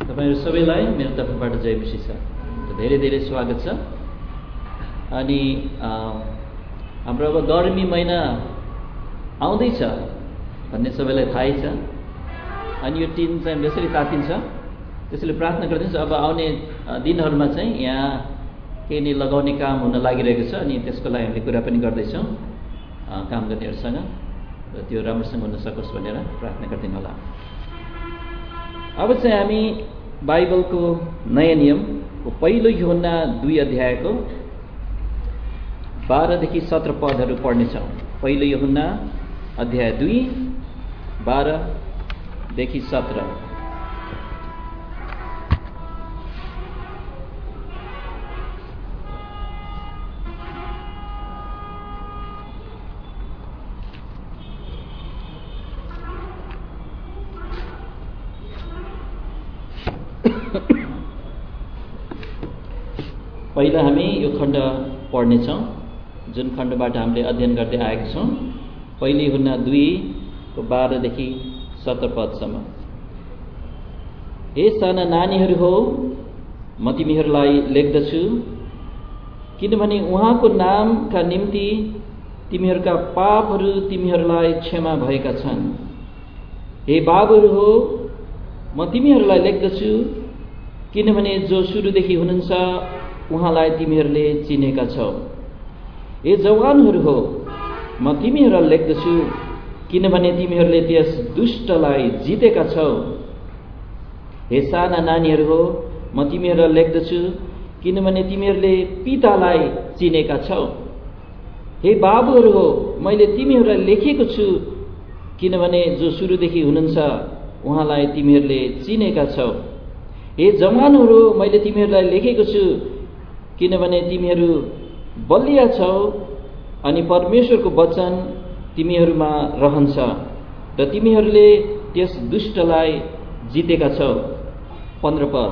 तपाईहरु सबैलाई मेरो तर्फबाट जय मसीह छ। धेरै धेरै स्वागत छ। अनि हाम्रो अब गर्मी महिना आउँदैछ भन्ने सबैलाई थाहै छ। अनि यो टिन चाहिँ बेसरी तातिन्छ, त्यसैले प्रार्थना गर्दैछु अब आउने दिनहरुमा चाहिँ यहाँ केही नै लगाउने काम हुन लागिरहेको छ। अनि त्यसको लागि हामीले कुरा पनि गर्दैछौँ काम गर्नेहरुसँग, र त्यो राम्रोसँग हुन सकोस् भनेर प्रार्थना गर्दिनु होला। अब चाहिँ हामी बाइबलको नयाँ नियमको पहिलो यूहन्ना 2 अध्यायको 12 देखि 17 पदहरू पढ्नेछौँ। पहिलो यूहन्ना अध्याय 2 12 देखि 17। पहिला हामी यो खण्ड पढ्नेछौँ जुन खण्डबाट हामीले अध्ययन गर्दै आएका छौँ। पहिलो यूहन्ना 2 को 12 देखि 17 पदसम्म। हे साना नानीहरू हो, म तिमीहरूलाई लेख्दछु किनभने उहाँको नामका निम्ति तिमीहरूका पापहरू तिमीहरूलाई क्षमा भएका छन्। हे बाबुहरू हो, म तिमीहरूलाई लेख्दछु किनभने जो सुरुदेखि हुनुहुन्छ उहाँलाई तिमीहरूले चिनेका छौ। हे जवानहरू हो, म तिमीहरूलाई लेख्दछु किनभने तिमीहरूले त्यस दुष्टलाई जितेका छौ। हे साना नानीहरू हो, म तिमीहरूलाई लेख्दछु किनभने तिमीहरूले पितालाई चिनेका छौ। हे बाबुहरू हो, मैले तिमीहरूलाई लेखेको छु किनभने जो सुरुदेखि हुनुहुन्छ उहाँलाई तिमीहरूले चिनेका छौ। हे जवानहरू, मैले तिमीहरूलाई लेखेको छु किनभने तिमीहरू बलिया छौ अनि परमेश्वरको वचन तिमीहरूमा रहन्छ र तिमीहरूले त्यस दुष्टलाई जितेका छौ। 15 पद।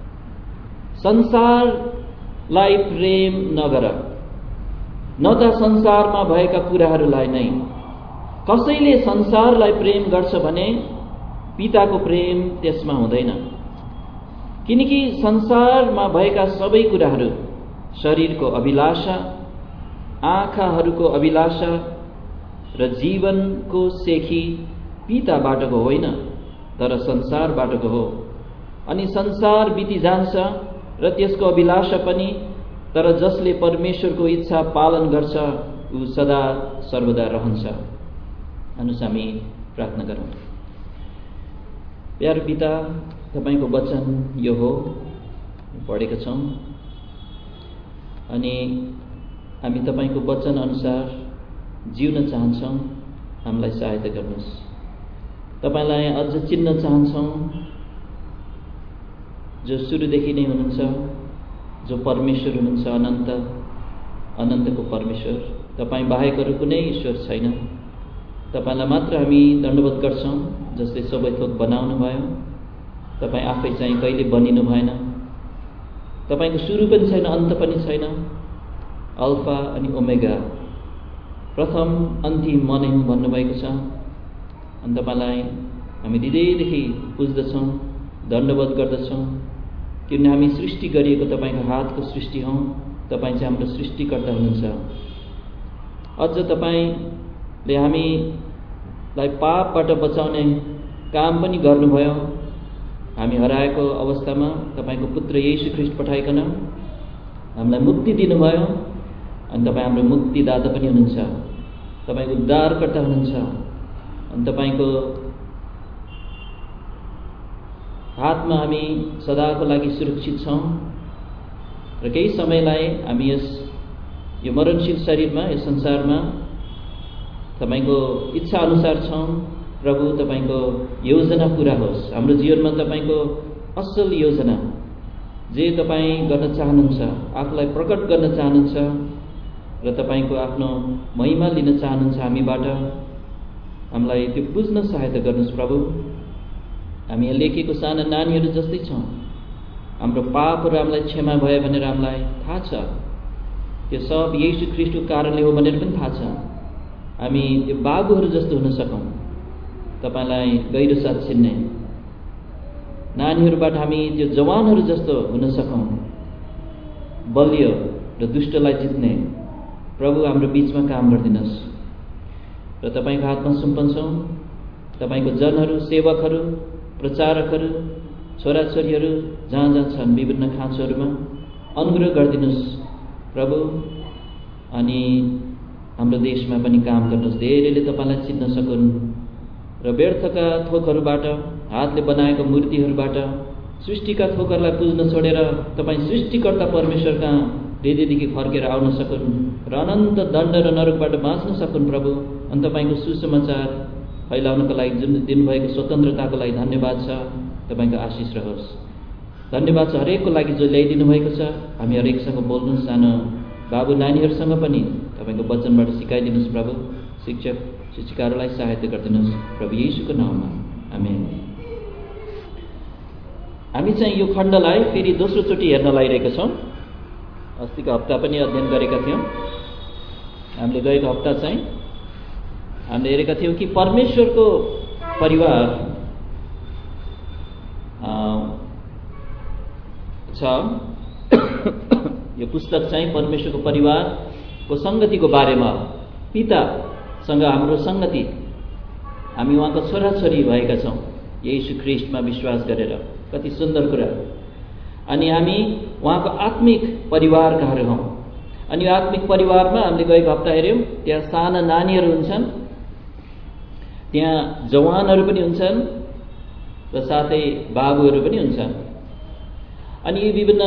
संसारलाई प्रेम नगर, न त संसारमा भएका कुराहरूलाई नै। कसैले संसारलाई प्रेम गर्छ भने पिताको प्रेम त्यसमा हुँदैन, किनकि संसारमा भएका सबै कुराहरू, शरीरको अभिलाषा, आँखाहरूको अभिलाषा र जीवनको सेखी पिताबाटको होइन तर संसारबाटको हो। अनि संसार बिति जान्छ र त्यसको अभिलाषा पनि, तर जसले परमेश्वरको इच्छा पालन गर्छ ऊ सदा सर्वदा रहन्छ। अनुसार हामी प्रार्थना गरौँ। प्यारो पिता, तपाईको वचन यो हो, पढेका छौँ अनि हामी तपाईको वचन अनुसार जिउन चाहन्छौँ। हामीलाई सहायता गर्नुहोस्। तपाईलाई अझ चिन्न चाहन्छौँ जो सुरुदेखि नै हुनुहुन्छ, जो परमेश्वर हुनुहुन्छ, अनन्तको परमेश्वर। तपाईँ बाहेक अरू कुनै ईश्वर छैन। तपाईलाई मात्र हामी दण्डवत गर्छौँ जसले सबै थोक बनाउनु भयो। तपाईँ आफै चाहिँ कहिले बनिनु भएन। तपाईको सुरु पनि छैन, अन्त पनि छैन। अल्फा अनि ओमेगा, प्रथम अन्तिम म नै हुँ भन्नुभएको छ। अनि तपाईलाई हामी हृदयदेखि पुज्दछौँ, दण्डवत गर्दछौँ किनभने हामी सृष्टि गरिएको तपाईको हातको सृष्टि हौँ। तपाईँ चाहिँ हाम्रो सृष्टिकर्ता हुनुहुन्छ। अझ तपाईँले हामीलाई पापबाट बचाउने काम पनि गर्नुभयो। हामी हराएको अवस्थामा तपाईको पुत्र येशू ख्रीष्ट पठाइकन हामीलाई मुक्ति दिनुभयो। अनि तपाईँ हाम्रो मुक्तिदाता पनि हुनुहुन्छ, तपाईको उद्धारकर्ता हुनुहुन्छ। अनि तपाईँको हातमा हामी सदाको लागि सुरक्षित छौँ र केही समयलाई हामी यो मरणशील शरीरमा, यस संसारमा तपाईको इच्छा अनुसार छौँ। प्रभु, तपाईको योजना पूरा होस्। हाम्रो जीवनमा तपाईको असल योजना जे तपाईँ गर्न चाहनुहुन्छ, आफूलाई प्रकट गर्न चाहनुहुन्छ र तपाईको आफ्नो महिमा लिन चाहनुहुन्छ हामीबाट, हामीलाई त्यो बुझ्न सहायता गर्नुहोस् प्रभु। हामी यहाँ लेखेको साना नानीहरू जस्तै छौँ। हाम्रो पापहरू हामीलाई क्षमा भयो भनेर हामीलाई थाहा छ। त्यो सब येशू ख्रीष्टको कारणले हो भनेर पनि थाहा छ। हामी त्यो बाबुहरू जस्तो हुन सकौँ, तपाईलाई गहिरो साथ चिन्ने, नानीहरूबाट हामी त्यो जवानहरू जस्तो हुन सकौँ, बलिय र दुष्टलाई जित्ने। प्रभु हाम्रो बीचमा काम गरिदिनुहोस् र तपाईँको हातमा सुम्पन्छौँ। तपाईँको जनहरू, सेवकहरू, प्रचारकहरू, छोराछोरीहरू जहाँ जहाँ छन् विभिन्न खाँचोहरूमा अनुग्रह गरिदिनुहोस् प्रभु। अनि हाम्रो देशमा पनि काम गर्नुहोस्, धेरैले तपाईँलाई चिन्न सकुन् र व्यर्थका थोकहरूबाट, हातले बनाएको मूर्तिहरूबाट सृष्टिका थोकहरूलाई पुज्न छोडेर तपाईँ सृष्टिकर्ता परमेश्वरका हृदयदेखि फर्केर आउन सकुन् र अनन्त दण्ड र नरकबाट बाँच्न सकुन् प्रभु। अनि तपाईँको सुसमाचार फैलाउनको लागि जुन दिनुभएको स्वतन्त्रताको लागि धन्यवाद छ। तपाईँको आशिष रहोस्। धन्यवाद छ हरेकको लागि जो ल्याइदिनु भएको छ। हामी हरेकसँग बोल्नुहोस्। सानो बाबु नानीहरूसँग पनि तपाईँको वचनबाट सिकाइदिनुहोस् प्रभु। शिक्षक शिक्षिकाहरूलाई सहायता गरिदिनुहोस् प्रभु येशूको नाममा, आमेन। हामी चाहिँ यो खण्डलाई फेरि दोस्रोचोटि हेर्न लागिरहेका छौँ। अस्तिको हप्ता पनि अध्ययन गरेका थियौँ। हामीले गएको हप्ता चाहिँ हामीले हेरेका थियौँ कि परमेश्वरको परिवार छ। यो पुस्तक चाहिँ परमेश्वरको परिवारको सङ्गतिको बारेमा, पितासँग हाम्रो सङ्गति, हामी उहाँको छोराछोरी भएका छौँ येशू ख्रीष्टमा विश्वास गरेर। कति सुन्दर कुरा। अनि हामी उहाँको आत्मिक परिवारकाहरू हौँ। अनि यो आत्मिक परिवारमा हामीले गएको हप्ता हेऱ्यौँ, त्यहाँ साना नानीहरू हुन्छन्, त्यहाँ जवानहरू पनि हुन्छन् र साथै बाबुहरू पनि हुन्छन्। अनि यो विभिन्न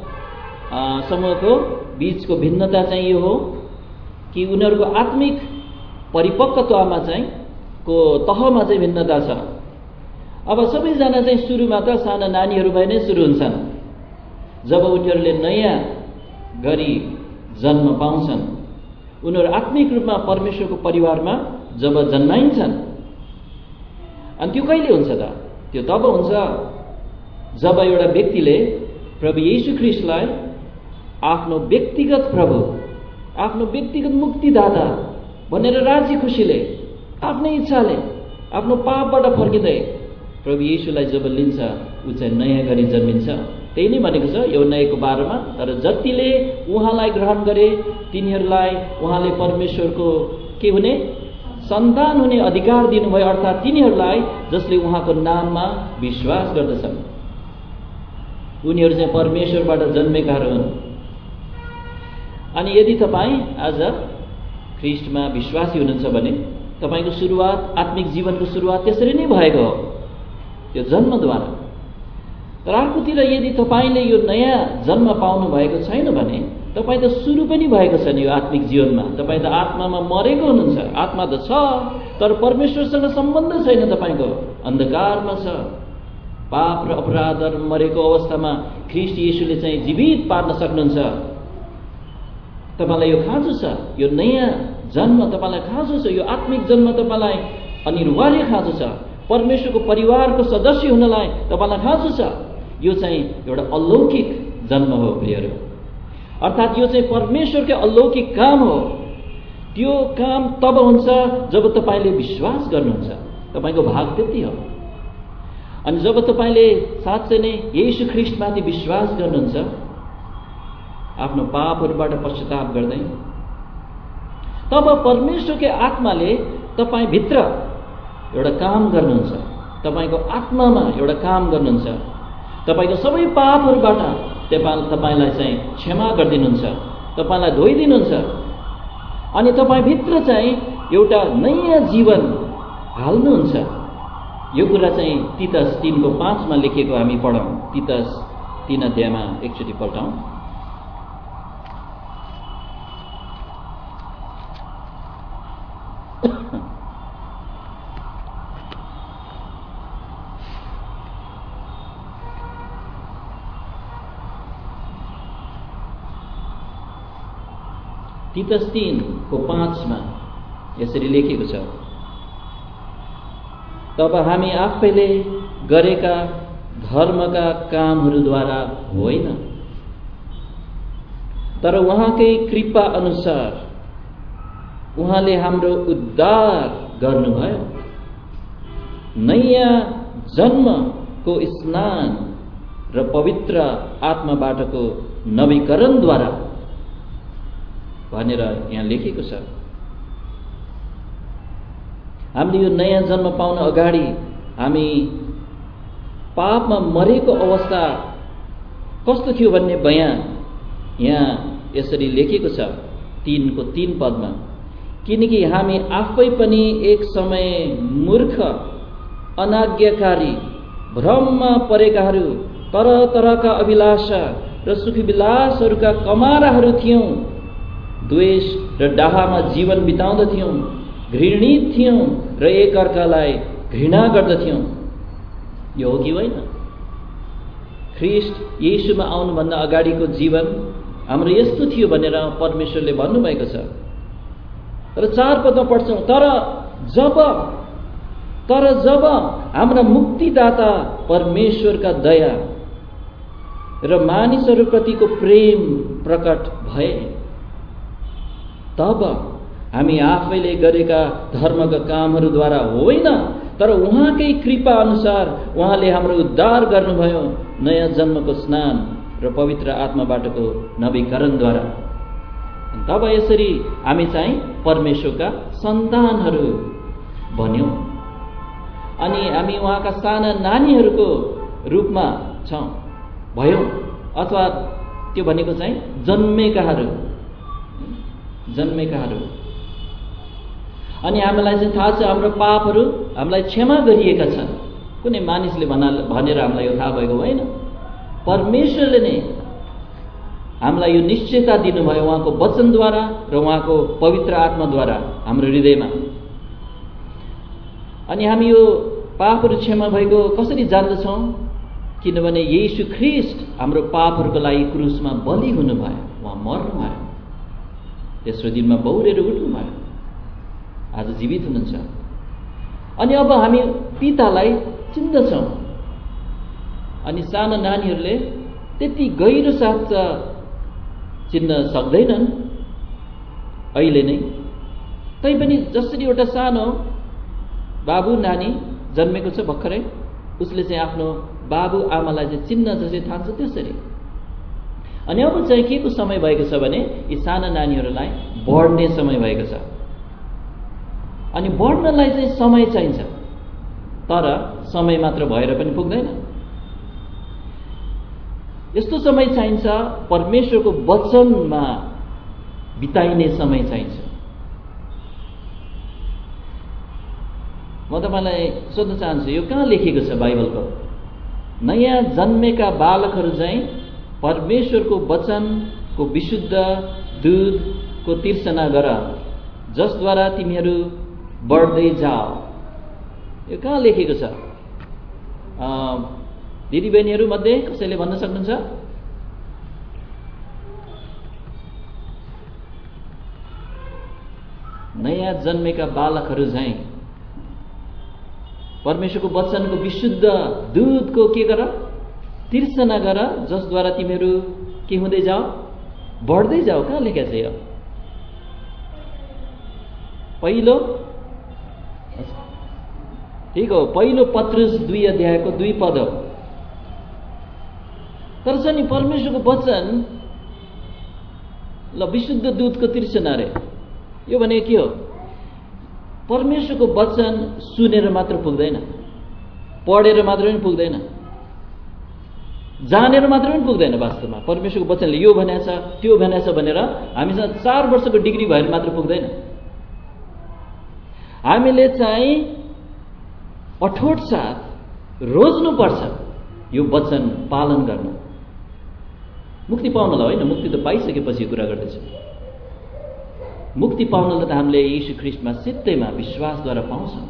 समूहको बीचको भिन्नता चाहिँ यो हो कि उनीहरूको आत्मिक परिपक्वतामा चाहिँ को तहमा चाहिँ भिन्नता छ। अब सबैजना चाहिँ सुरुमा त साना नानीहरू भए नै सुरु हुन्छन्। जब उनीहरूले नयाँ गरी जन्म पाउँछन्, उनीहरू आत्मिक रूपमा परमेश्वरको परिवारमा जब जन्माइन्छन्, अनि त्यो कहिले हुन्छ त? त्यो तब हुन्छ जब एउटा व्यक्तिले प्रभु येशू ख्रीष्टलाई आफ्नो व्यक्तिगत प्रभु, आफ्नो व्यक्तिगत मुक्तिदाता भनेर राजी खुसीले, आफ्नै इच्छाले, आफ्नो पापबाट फर्किँदै प्रभु येशूलाई जब लिन्छ, ऊ चाहिँ नयाँ गरी जन्मिन्छ। त्यही नै भनेको छ यूहन्ना 1:12मा। तर जतिले उहाँलाई ग्रहण गरे तिनीहरूलाई उहाँले परमेश्वरको के हुने, सन्तान हुने अधिकार दिनुभयो, अर्थात् तिनीहरूलाई जसले उहाँको नाममा विश्वास गर्दछन्। उनीहरू चाहिँ परमेश्वरबाट जन्मेकाहरू हुन्। अनि यदि तपाईँ आज ख्रीष्टमा विश्वासी हुनुहुन्छ भने तपाईँको सुरुवात, आत्मिक जीवनको सुरुवात त्यसरी नै भएको हो, त्यो जन्मद्वारा। तर अर्कोतिर यदि तपाईँले यो नयाँ जन्म पाउनु भएको छैन भने तपाईँ त सुरु पनि भएको छैन यो आत्मिक जीवनमा। तपाईँ त आत्मामा मरेको हुनुहुन्छ। आत्मा त छ तर परमेश्वरसँग सम्बन्ध छैन, तपाईँको अन्धकारमा छ। पाप र अपराधहरू मरेको अवस्थामा ख्रीष्ट येशूले चाहिँ जीवित पार्न सक्नुहुन्छ। तपाईँलाई यो खाँचो छ, यो नयाँ जन्म तपाईँलाई खाँचो छ, यो आत्मिक जन्म तपाईँलाई अनिवार्य खाँचो छ। परमेश्वरको परिवारको सदस्य हुनलाई तपाईँलाई खाँचो छ। यो चाहिँ एउटा अलौकिक जन्म हो प्रियहरू। अर्थात् यो चाहिँ परमेश्वरकै अलौकिक काम हो। त्यो काम तब हुन्छ जब तपाईँले विश्वास गर्नुहुन्छ। तपाईँको भाग त्यति हो। अनि जब तपाईँले साँच्चै नै येशू ख्रीष्टमाथि विश्वास गर्नुहुन्छ, आफ्नो पापहरूबाट पश्चाताप गर्दै, तब परमेश्वरकै आत्माले तपाईँभित्र एउटा काम गर्नुहुन्छ। तपाईँको आत्मामा एउटा काम गर्नुहुन्छ। तपाईँको सबै पापहरूबाट तपाईँलाई चाहिँ क्षमा गरिदिनुहुन्छ, तपाईँलाई धोइदिनुहुन्छ। अनि तपाईँभित्र चाहिँ एउटा नयाँ जीवन हाल्नुहुन्छ। यो कुरा चाहिँ तीतस 3:5मा लेखिएको हामी पढौँ। तीतस 3 अध्यायमा एकचोटि पल्टाउँ। तीतस 3:5मा यसरी लेखेको छ, तब हामी आफैले गरेका धर्मका कामहरूद्वारा होइन, तर उहाँकै कृपा अनुसार उहाँले हाम्रो उद्धार गर्नुभयो, नयाँ जन्म को स्नान र पवित्र आत्माबाटको नवीकरणद्वारा भनेर यहाँ लेखेको छ। हामीले यो नयाँ जन्म पाउन अगाडि हामी पापमा मरेको अवस्था कस्तो थियो भन्ने बयान यहाँ यसरी लेखेको छ 3:3 पदमा, किनकि हामी आफै पनि एक समय मूर्ख, अनाज्ञाकारी, भ्रममा परेकाहरू, तरह तरहका अभिलाषा र सुखविलासहरूका कमाराहरू थियौं, द्वेष र डाहामा जीवन बिताउँदथ्यौं, घृणित थियौं र एकअर्कालाई घृणा गर्दथ्यौं। यो हो कि होइन? ख्रीष्ट येशूमा आउनुभन्दा अगाडिको जीवन हाम्रो यस्तो थियो भनेर परमेश्वरले भन्नुभएको छ। तर 4 पदमा पढ्छौं, तर जब हाम्रा मुक्तिदाता परमेश्वरका दया र मानिसहरूप्रतिको प्रेम प्रकट भए, तब हामी आफैले गरेका धर्मका कामहरूद्वारा होइन, तर उहाँकै कृपा अनुसार उहाँले हाम्रो उद्धार गर्नुभयो, नयाँ जन्मको स्नान र पवित्र आत्माबाटको नवीकरणद्वारा। तब यसरी हामी चाहिँ परमेश्वरका सन्तानहरू बन्यौं अनि हामी उहाँका साना नानीहरूको रूपमा छौं भयौं, अथवा त्यो भनेको चाहिँ जन्मेकाहरू। अनि हामीलाई चाहिँ थाहा छ हाम्रो पापहरू हामीलाई क्षमा गरिएका छन्। कुनै मानिसले भनेर हामीलाई यो थाहा भएको होइन, परमेश्वरले नै हामीलाई यो निश्चयता दिनुभयो उहाँको वचनद्वारा र उहाँको पवित्र आत्माद्वारा हाम्रो हृदयमा। अनि हामी यो पापहरू क्षमा भएको कसरी जान्दछौँ? किनभने येशू ख्रीष्ट हाम्रो पापहरूको लागि क्रुसमा बलि हुनुभयो, उहाँ मर्नुभयो, तेस्रो दिनमा बौरेर उठ्नुभयो, आज जीवित हुनुहुन्छ। अनि अब हामी पितालाई चिन्दछौँ। अनि साना नानीहरूले त्यति गहिरो साथ चिन्न सक्दैनन् अहिले नै। तैपनि जसरी एउटा सानो बाबु नानी जन्मेको छ भर्खरै, उसले चाहिँ आफ्नो बाबु आमालाई चाहिँ चिन्न जसरी ठान्छ त्यसरी। अनि अब चाहिँ के को समय भएको छ भने यी साना नानीहरूलाई बढ्ने समय भएको छ। अनि बढ्नलाई चाहिँ समय चाहिन्छ, तर समय मात्र भएर पनि पुग्दैन। यस्तो समय चाहिन्छ, परमेश्वरको वचनमा बिताइने समय चाहिन्छ। म तपाईलाई सोध्न चाहन्छु, यो कहाँ लेखेको छ बाइबलको? नयाँ जन्मेका बालकहरू चाहिँ परमेश्वरको वचनको विशुद्ध दूधको तीर्सना गर, जसद्वारा तिमीहरू बढ्दै जाओ। यो कहाँ लेखेको छ? दिदीबहिनीहरू मध्ये कसैले भन्न सक्नुहुन्छ? नयाँ जन्मेका बालकहरू चाहिँ परमेश्वरको वचनको विशुद्ध दूधको के गर? तीर्सना गर, जसद्वारा तिमीहरू के हुँदै जाओ? बढ्दै जाओ। कहाँ लेखेको छ यो? पहिलो, ठिक हो, पहिलो पत्रुस 2 अध्यायको 2 पद हो। तर छ नि परमेश्वरको वचन ल विशुद्ध दूधको तीर्सना रे। यो भने के हो? परमेश्वरको वचन सुनेर मात्र पुग्दैन, पढेर मात्र पनि पुग्दैन, जानेर मात्र पनि पुग्दैन। वास्तवमा परमेश्वरको वचनले यो भनेछ त्यो भनेछ भनेर हामीसँग 4 वर्षको डिग्री भएर मात्र पुग्दैन। हामीले चाहिँ अठोट साथ रोज्नुपर्छ यो वचन पालन गर्न, मुक्ति पाउनलाई होइन। मुक्ति त पाइसकेपछि कुरा गर्दैछ। मुक्ति पाउनलाई त हामीले यीशु ख्रीष्टमा सित्तैमा विश्वासद्वारा पाउँछौँ।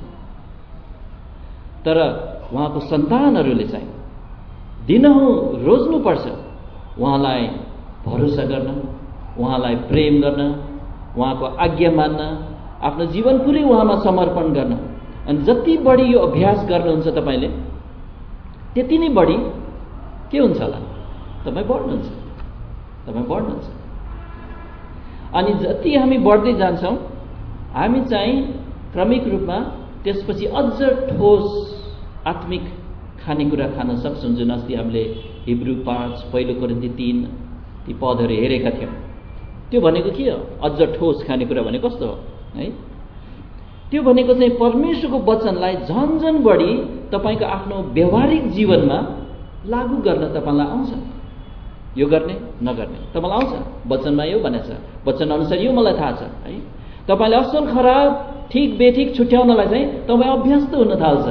तर उहाँको सन्तानहरूले चाहिँ दिनहुँ रोज्नुपर्छ उहाँलाई भरोसा गर्न, उहाँलाई प्रेम गर्न, उहाँको आज्ञा मान्न, आफ्नो जीवन पुरै उहाँमा समर्पण गर्न। अनि जति बढी यो अभ्यास गर्नुहुन्छ तपाईँले, त्यति नै बढी के हुन्छ होला? तपाईँ बढ्नुहुन्छ। अनि जति हामी बढ्दै जान्छौँ, हामी चाहिँ क्रमिक रूपमा त्यसपछि अझ ठोस आत्मिक खानेकुरा खान सक्छौँ, जुन अस्ति हामीले हिब्रू 5, पहिलो कोरिन्थी 3 ती पदहरू हेरेका थियौँ। त्यो भनेको के हो? अझ ठोस खानेकुरा भने कस्तो हो है? त्यो भनेको चाहिँ परमेश्वरको वचनलाई झन बढी तपाईँको आफ्नो व्यवहारिक जीवनमा लागू गर्न तपाईँलाई आउँछ। यो गर्ने नगर्ने तपाईँलाई आउँछ। वचनमा यो भनेछ, वचन अनुसार यो मलाई थाहा छ है। तपाईँले असल खराब ठिक बेठिक छुट्याउनलाई चाहिँ तपाईँ अभ्यस्त हुन थाल्छ।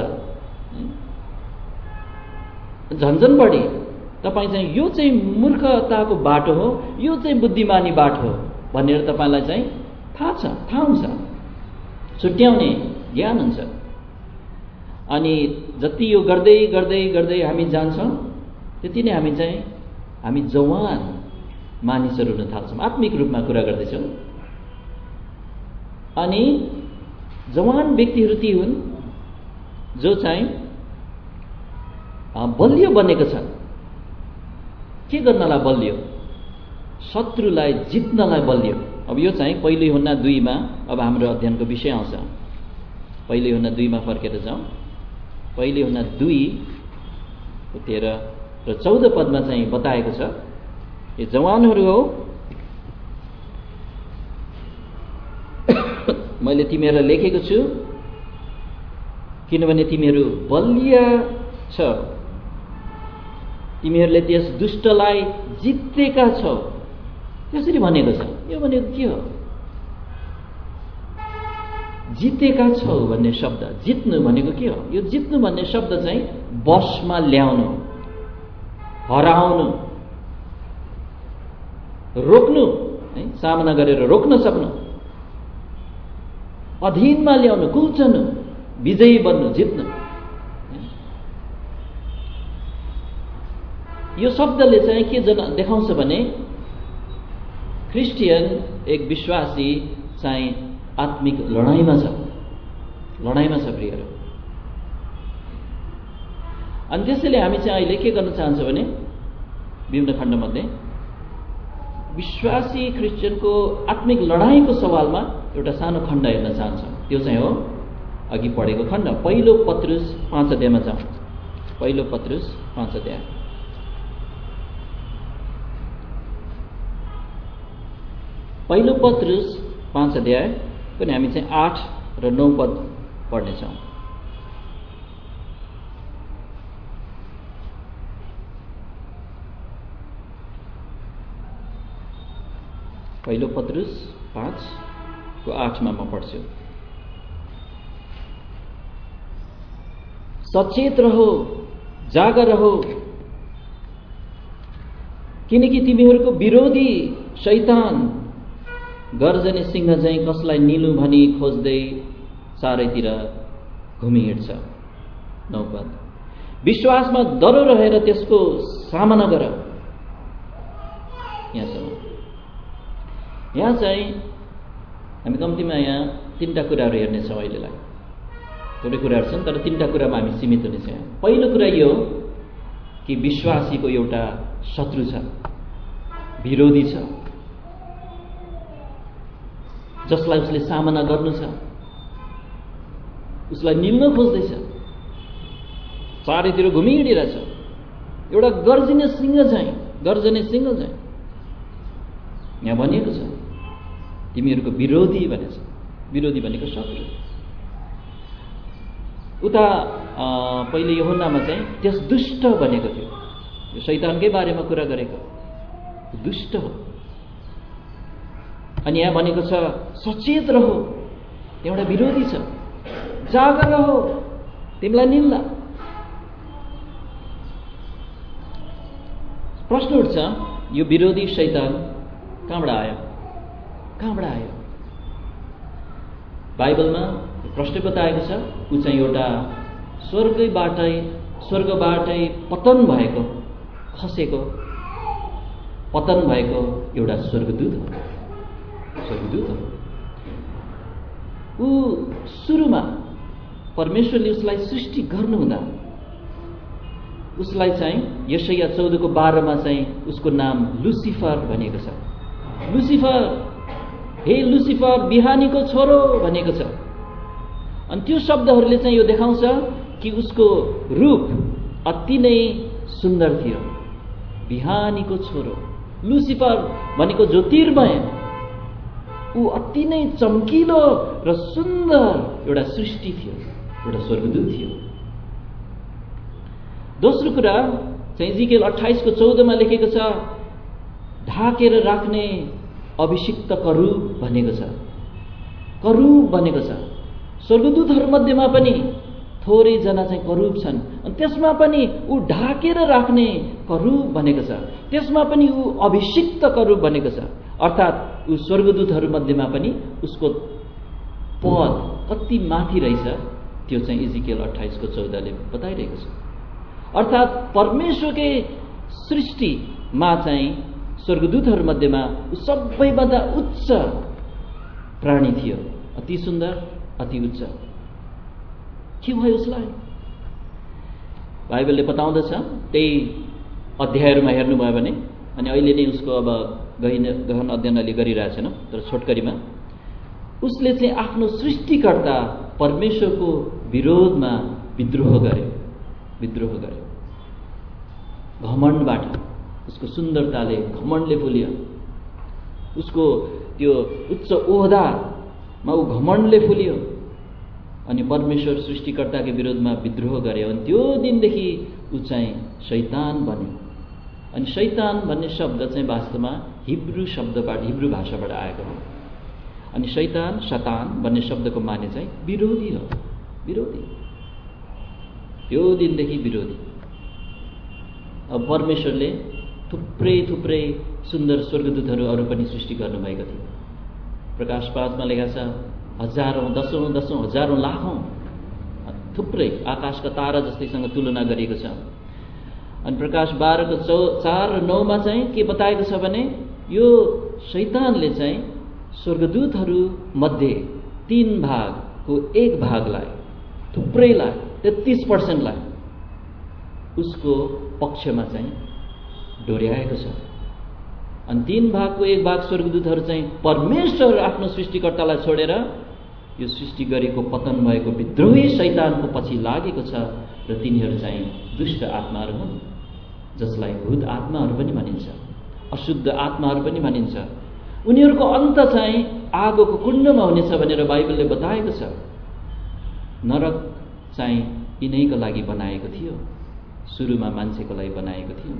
झन्झन बढी तपाईँ चाहिँ यो चाहिँ मूर्खताको बाटो हो, यो चाहिँ बुद्धिमानी बाटो हो भनेर तपाईँलाई चाहिँ थाहा हुन्छ, छुट्याउने ज्ञान हुन्छ। अनि जति यो गर्दै गर्दै गर्दै हामी जान्छौँ त्यति नै हामी जवान मानिसहरू हुन थाल्छौँ। आत्मिक रूपमा कुरा गर्दैछौँ। अनि जवान व्यक्तिहरू ती हुन् जो चाहिँ बलियो बनेको छन्। के गर्नलाई बलियो? शत्रुलाई जित्नलाई बलियो। अब यो चाहिँ पहिलो यूहन्ना 2 मा अब हाम्रो अध्ययनको विषय आउँछ। पहिलो यूहन्ना 2 मा फर्केर जाउँ। पहिलो यूहन्ना 2 13 र 14 पदमा चाहिँ बताएको छ, यो जवानहरू हो, मैले तिमीहरूलाई लेखेको छु किनभने तिमीहरू बलिया छौ, तिमीहरूले त्यस दुष्टलाई जितेका छौ। त्यसरी भनेको छ। यो भनेको के हो? जितेका छौ भन्ने शब्द, जित्नु भनेको के हो? यो जित्नु भन्ने शब्द चाहिँ वशमा ल्याउनु, हराउनु, रोक्नु है, सामना गरेर रोक्न सक्नु, अधीनमा ल्याउनु, कुल्चनु, विजयी बन्नु, जित्नु। यो शब्दले चाहिँ के देखाउँछ भने क्रिस्चियन एक विश्वासी चाहिँ आत्मिक लडाईँमा छ प्रियहरू। अनि त्यसैले हामी चाहिँ अहिले के गर्न चाहन्छौँ भने विभिन्न खण्डमध्ये विश्वासी क्रिस्चियनको आत्मिक लडाईँको सवालमा एउटा सानो खण्ड हेर्न चाहन्छौँ। त्यो चाहिँ हो अघि पढेको खण्ड, पहिलो पत्रुस 5 अध्यायमा जाउँ। पहिलो पत्रुस 5 अध्याय। पहिलो पत्रुस 5 अध्याय पनि हामी चाहिँ 8 र 9 पद पढ्नेछौँ। पहिलो पत्रुस 5 को 8 मा म पढ्छु। सचेत रहो, जागर रहो, किनकि तिमीहरूको विरोधी शैतान गर्जने सिंह चाहिँ कसलाई निलु भनी खोज्दै चारैतिर घुमिहिँड्छ। 9 पद। विश्वासमा दरो रहेर त्यसको सामना गर। यहाँ चाहिँ हामी कम्तीमा यहाँ 3टा कुराहरू हेर्नेछौँ अहिलेलाई। थोरै कुराहरू छन् तर 3टा कुरामा हामी सीमित हुनेछौँ। पहिलो कुरा यो कि विश्वासीको एउटा शत्रु छ, विरोधी छ, जसलाई उसले सामना गर्नु छ, उसलाई निल्न खोज्दैछ, चारैतिर घुमिहिँडिरहेछ। एउटा गर्जने सिंह चाहिँ यहाँ भनिएको छ तिमीहरूको विरोधी भनेछ। विरोधी भनेको शत्रु। उता पहिले यूहन्नामा चाहिँ त्यस दुष्ट भनेको थियो। यो शैतानकै बारेमा कुरा गरेको, दुष्ट हो। अनि यहाँ भनेको छ सचेत रहो, एउटा विरोधी छ, जागर रहो, तिमीलाई निल्ला। प्रश्न उठ्छ, यो विरोधी शैतान कहाँबाट आयो? बाइबलमा प्रश्न बताएको छ, ऊ चाहिँ एउटा स्वर्गबाटै पतन भएको एउटा स्वर्गदूत हो। ऊ सुरुमा परमेश्वरले उसलाई सृष्टि गर्नुहुँदा उसलाई चाहिँ यशाया 14 को 12 मा चाहिँ उसको नाम लुसिफर भनिएको छ। लुसिफर, हे लुसिफर बिहानीको छोरो भनेको छ। अनि त्यो शब्दहरूले चाहिँ यो देखाउँछ कि उसको रूप अति नै सुन्दर थियो। बिहानीको छोरो लुसिफर भनेको ज्योतिर्मय, ऊ अति नै चम्किलो र सुन्दर एउटा सृष्टि थियो, एउटा स्वर्गदूत थियो। दोस्रो कुरा चाहिँ इजिकेल 28:14 लेखेको छ, ढाकेर राख्ने अभिषिक्त करूब भनेको छ। करूब भनेको छ। स्वर्गदूतहरू मध्येमा पनि थोरै जना चाहिँ करूब छन्, अनि त्यसमा पनि ऊ ढाकेर राख्ने करूब भनेको छ। त्यसमा पनि ऊ अभिषिक्त करूब भनेको छ। अर्थात् ऊ स्वर्गदूतहरू मध्येमा पनि उसको पद कति माथि रहेछ त्यो चाहिँ इजिकेल 28:14 बताइरहेको छ। अर्थात् परमेश्वरकै सृष्टिमा चाहिँ स्वर्गदूतहरू मध्येमा ऊ सबैभन्दा उच्च प्राणी थियो, अति सुन्दर, अति उच्च। के भयो उसलाई? बाइबलले बताउँदछ, त्यही अध्यायहरूमा हेर्नुभयो भने, अनि अहिले नै उसको अब गहन अध्ययन अहिले गरिरहेछन्, तर छोटकरीमा उसले चाहिँ आफ्नो सृष्टिकर्ता परमेश्वरको विरोधमा विद्रोह गर्यो। घमण्डबाट, उसको सुन्दरताले घमण्डले फुल्यो। उसको त्यो उच्च ओहदामा ऊ घमण्डले फुल्यो अनि परमेश्वर सृष्टिकर्ताको विरोधमा विद्रोह गर्यो। अनि त्यो दिनदेखि ऊ चाहिँ शैतान बन्यो। अनि शैतान भन्ने शब्द चाहिँ वास्तवमा हिब्रू भाषाबाट आएको हो। अनि शैतान भन्ने शब्दको माने चाहिँ विरोधी हो, विरोधी। त्यो दिनदेखि विरोधी। अब परमेश्वरले थुप्रै सुन्दर स्वर्गदूतहरू अरू पनि सृष्टि गर्नुभएको थियो। प्रकाश 5मा लेखा छ, हजारौं, दसौं हजारौं, लाखौं, थुप्रै आकाशका तारा जस्तैसँग तुलना गरिएको छ। अनि प्रकाश 12:4 र 9मा चाहिँ के बताएको छ भने, यो शैतानले चाहिँ स्वर्गदूतहरू मध्ये 3 भागको 1 भागलाई, थुप्रैलाई, 33%लाई उसको पक्षमा चाहिँ डोर्याएको छ। अनि 3 भागको 1 भाग स्वर्गदूतहरू चाहिँ परमेश्वर आफ्नो सृष्टिकर्तालाई छोडेर यो सृष्टि गरेको पतन भएको विद्रोही शैतानको पछि लागेको छ र तिनीहरू चाहिँ दुष्ट आत्माहरू हुन्, जसलाई भूत आत्माहरू पनि भनिन्छ, अशुद्ध आत्माहरू पनि भनिन्छ। उनीहरूको अन्त चाहिँ आगोको कुण्डमा हुनेछ भनेर बाइबलले बताएको छ। नरक चाहिँ यिनैको लागि बनाएको थियो, सुरुमा मान्छेको लागि बनाएको थिएन।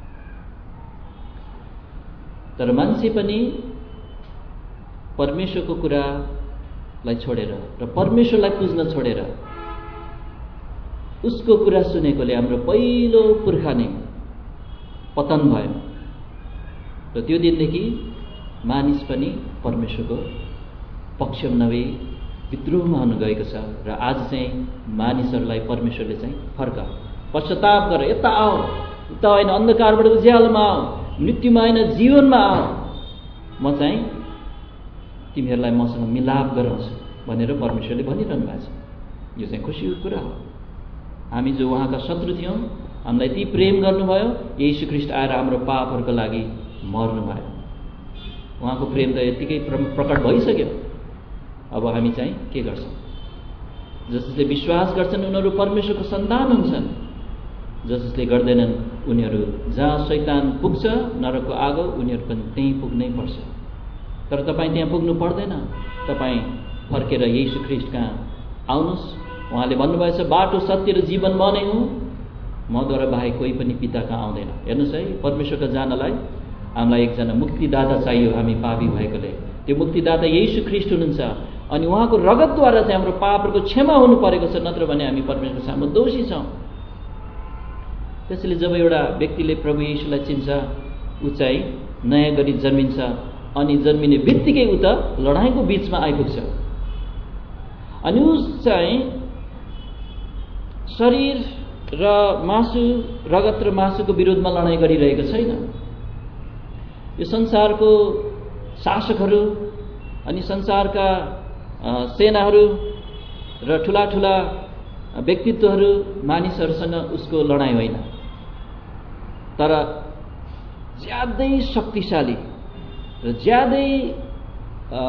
तर मान्छे पनि परमेश्वरको कुरालाई छोडेर र परमेश्वरलाई पुज्न छोडेर उसको कुरा सुनेकोले हाम्रो पहिलो पुर्खा नै पतन भयो। र त्यो दिनदेखि मानिस पनि परमेश्वरको पक्षमा नभई विद्रोहमा हुन गएको छ। र आज चाहिँ मानिसहरूलाई परमेश्वरले चाहिँ फर्क, पश्चाताप गर, यता आओ, उता होइन, अन्धकारबाट उज्यालोमा आओ, मृत्युमा होइन जीवनमा आओ, म चाहिँ तिमीहरूलाई मसँग मिलाप गराउँछु भनेर परमेश्वरले भनिरहनु भएको छ। यो चाहिँ खुसीको कुरा हो। हामी जो उहाँका शत्रु थियौँ, हामीलाई ती प्रेम गर्नुभयो, येशू ख्रीष्ट आएर हाम्रो पापहरूको लागि मर्नुभयो। उहाँको प्रेम त यतिकै प्रकट भइसक्यो। अब हामी चाहिँ के गर्छौँ? जसले विश्वास गर्छन् उनीहरू परमेश्वरको सन्तान हुन्छन्, जसले गर्दैनन् उनीहरू जहाँ शैतान पुग्छ, नरकको आगो, उनीहरू पनि त्यहीँ पुग्नै पर्छ। तर तपाईँ त्यहाँ पुग्नु पर्दैन। तपाईँ फर्केर येशू ख्रीष्ट कहाँ आउनुहोस्। उहाँले भन्नुभएछ, बाटो, सत्य र जीवन म नै हुँ, मद्वारा बाहेक कोही पनि पिता कहाँ आउँदैन। हेर्नुहोस् है, परमेश्वरका जानलाई हामीलाई एकजना मुक्तिदाता चाहियो। हामी पापी भएकोले त्यो मुक्तिदाता येशू ख्रीष्ट हुनुहुन्छ। अनि उहाँको रगतद्वारा चाहिँ हाम्रो पापहरूको क्षमा हुनु परेको छ, नत्र भने हामी परमेश्वरको सामु दोषी छौँ। त्यसैले जब एउटा व्यक्तिले प्रभु येशूलाई चिन्छ, ऊ चाहिँ नयाँ गरी जन्मिन्छ। अनि जन्मिने बित्तिकै ऊ त लडाइँको बीचमा आइपुग्छ। अनि ऊ चाहिँ शरीर र मासु, रगत र मासुको विरोधमा लडाइँ गरिरहेको छैन। यो संसारको शासकहरू अनि संसारका सेनाहरू र ठुला ठुला व्यक्तित्वहरू, मानिसहरूसँग उसको लडाइँ होइन, तर ज्यादै शक्तिशाली र ज्यादै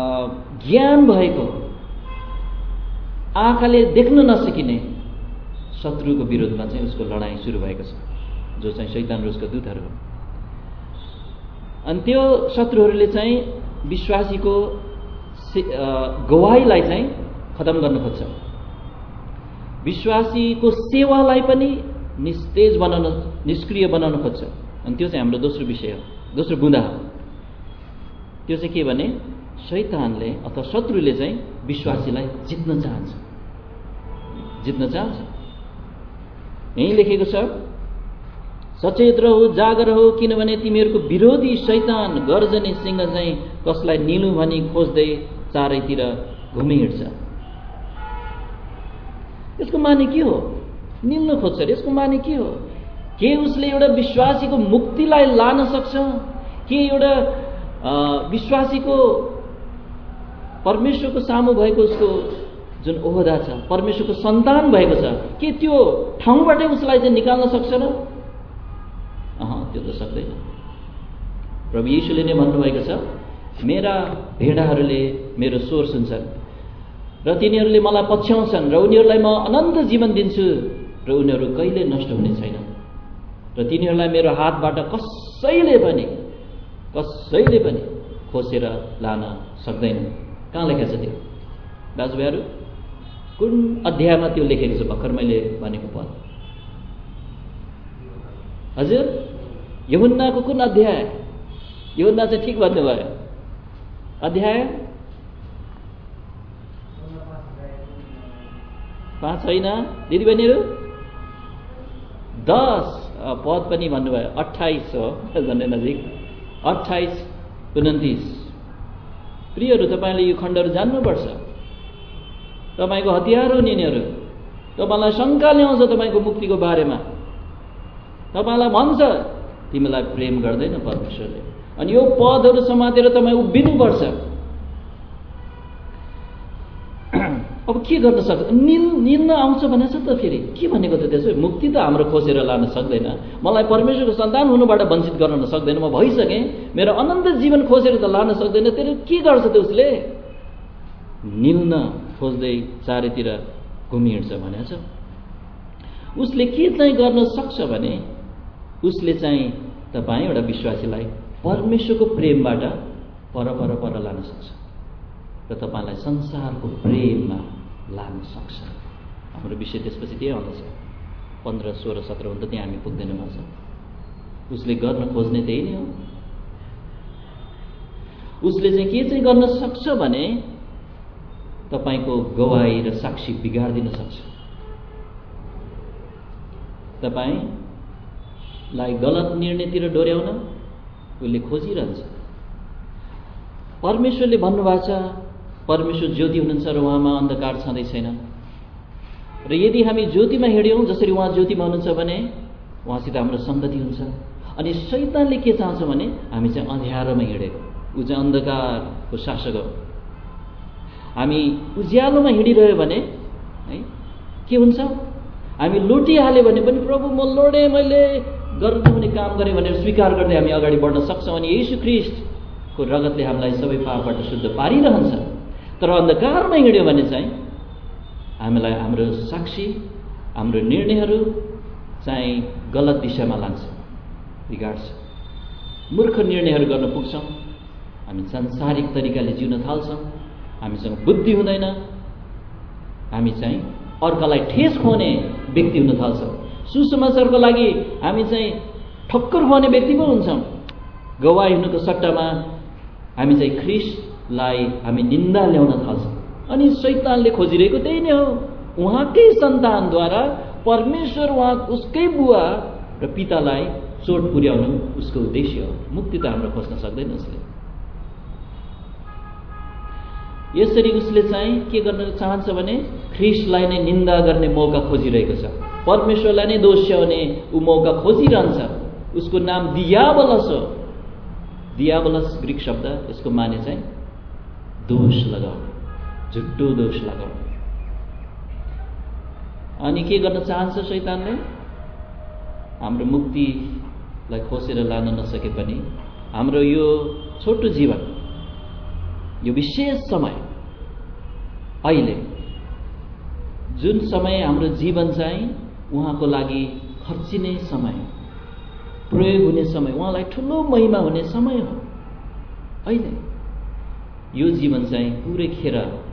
ज्ञान भएको, आँखाले देख्न नसकिने शत्रुको विरोधमा चाहिँ उसको लडाईँ सुरु भएको छ, जो चाहिँ शैतान र उसको दूतहरू हो। अनि त्यो शत्रुहरूले चाहिँ विश्वासीको गवाहीलाई चाहिँ खतम गर्न खोज्छ, विश्वासीको सेवालाई पनि निस्तेज बनाउन, निष्क्रिय बनाउन खोज्छ। अनि त्यो चाहिँ हाम्रो दोस्रो विषय हो, दोस्रो बुँदा हो। त्यो चाहिँ के भने शैतानले अथवा शत्रुले चाहिँ विश्वासीलाई जित्न चाहन्छ। यही लेखेको छ, सचेत रहो, जागर हो, किनभने तिमीहरूको विरोधी शैतान गर्जने सिंह चाहिँ कसलाई निलु भनी खोज्दै चारैतिर घुमिहिँड्छ। यसको माने के हो? निल्न खोज्छ रे, यसको माने के हो? के उसले एउटा विश्वासीको मुक्तिलाई लान सक्छ? के एउटा विश्वासीको परमेश्वरको सामु भएको उसको जुन ओहदा छ, परमेश्वरको सन्तान भएको छ, के त्यो ठाउँबाटै उसलाई चाहिँ निकाल्न सक्छ र? त्यो त सक्दैन। प्रभु येशूले नै भन्नुभएको छ, मेरा भेडाहरूले मेरो स्वर सुन्छन् र तिनीहरूले मलाई पछ्याउँछन् र उनीहरूलाई म अनन्त जीवन दिन्छु र उनीहरू कहिले नष्ट हुने छैनन् र तिनीहरूलाई मेरो हातबाट कसैले पनि खोसेर लान सक्दैन। कहाँ लेखेको छ त्यो दाजुभाइहरू? कुन अध्यायमा त्यो लेखेको छ? भर्खर मैले भनेको पद। हजुर, यूहन्नाको कुन अध्याय? यूहन्ना चाहिँ ठिक भन्नुभयो। अध्याय 5 होइन दिदीबहिनीहरू, 10 पद पनि भन्नुभयो। 28 हो, झन्डै नजिक, 28-29। प्रियहरू, तपाईँले यो खण्डहरू जान्नुपर्छ। तपाईँको हतियार हो यिनीहरू। तपाईँलाई शङ्का ल्याउँछ तपाईँको मुक्तिको बारेमा। तपाईँलाई भन्छ तिमीलाई प्रेम गर्दैन परमेश्वरले, अनि यो पदहरू समातेर तपाईँ उभिनुपर्छ। अब के गर्न सक्छ? निल्न आउँछ भनेछ त। फेरि के भनेको त त्यसो? मुक्ति त हाम्रो खोसेर लान सक्दैन, मलाई परमेश्वरको सन्तान हुनुबाट वञ्चित गर्न सक्दैन, म भइसकेँ, मेरो अनन्त जीवन खोसेर त लान सक्दैन। त्यसले के गर्छ त? उसले निल्न खोज्दै चारैतिर घुमिहिँड्छ भनेको छ। उसले के चाहिँ गर्न सक्छ भने उसले चाहिँ तपाईँ एउटा विश्वासीलाई परमेश्वरको प्रेमबाट पर लान सक्छ र तपाईँलाई संसारको प्रेममा लान सक्छ। हाम्रो विषय त्यसपछि त्यही आउँदछ। 15, 16, 17 त त्यहाँ हामी पुग्दैनौँ आज। उसले गर्न खोज्ने त्यही नै हो। उसले चाहिँ के चाहिँ गर्न सक्छ भने तपाईँको गवाही र साक्षी बिगार्दिन सक्छ। तपाईँलाई गलत निर्णयतिर डोर्याउन उसले खोजिरहन्छ। परमेश्वरले भन्नुभएको छ, परमेश्वर ज्योति हुनुहुन्छ र उहाँमा अन्धकार छँदै छैन। र यदि हामी ज्योतिमा हिँड्यौँ जसरी उहाँ ज्योतिमा हुनुहुन्छ भने उहाँसित हाम्रो सङ्गति हुन्छ। अनि शैतानले के चाहन्छ भने हामी चाहिँ अँध्यारोमा हिँडेको, ऊ चाहिँ अन्धकारको शासक हो। हामी उज्यालोमा हिँडिरह्यो भने है के हुन्छ? हामी लुटिहाल्यो भने पनि प्रभु म लडेँ, मैले गर्नुहुने काम गरेँ भनेर स्वीकार गर्दै हामी अगाडि बढ्न सक्छौँ। अनि येशू ख्रीष्टको रगतले हामीलाई सबै पापबाट शुद्ध पारिरहन्छ। तर अन्धकारमा हिँड्यो भने चाहिँ हामीलाई हाम्रो साक्षी, हाम्रो निर्णयहरू चाहिँ गलत दिशामा लान्छ, बिगाड्छ। मूर्ख निर्णयहरू गर्न पुग्छौँ। हामी सांसारिक तरिकाले जिउन थाल्छौँ। हामीसँग बुद्धि हुँदैन। हामी चाहिँ अर्कालाई ठेस खुवाउने व्यक्ति हुन थाल्छौँ। सुसमाचारको लागि हामी चाहिँ ठक्कर खुवाउने व्यक्ति पो हुन्छौँ। गवाही हुनुको सट्टामा हामी चाहिँ ख्रीष्टलाई हामी निन्दा ल्याउन थाल्छौँ। अनि शैतानले खोजिरहेको त्यही नै हो। उहाँकै सन्तानद्वारा परमेश्वर उहाँ उसकै बुवा र पितालाई चोट पुर्याउनु उसको उद्देश्य हो। मुक्ति त हाम्रो खोज्न सक्दैन उसले। यसरी उसले चाहिँ के गर्न चाहन्छ भने ख्रीष्टलाई नै निन्दा गर्ने मौका खोजिरहेको छ। परमेश्वरलाई नै दोष्याउने ऊ मौका खोजिरहन्छ। उसको नाम दियाबलस हो। दियाबलस ग्रीक शब्द, यसको माने चाहिँ दोष लगाउने, झुट्टो दोष लगाउने। अनि के गर्न चाहन्छ शैतानले? हाम्रो मुक्तिलाई खोसेर लान नसके पनि हाम्रो यो छोटो जीवन, यो विशेष समय, अहिले जुन समय हाम्रो जीवन चाहिँ उहाँको लागि खर्चिने समय, प्रयोग हुने समय, उहाँलाई ठुलो महिमा हुने समय हो। अहिले यो जीवन चाहिँ पुरै खेर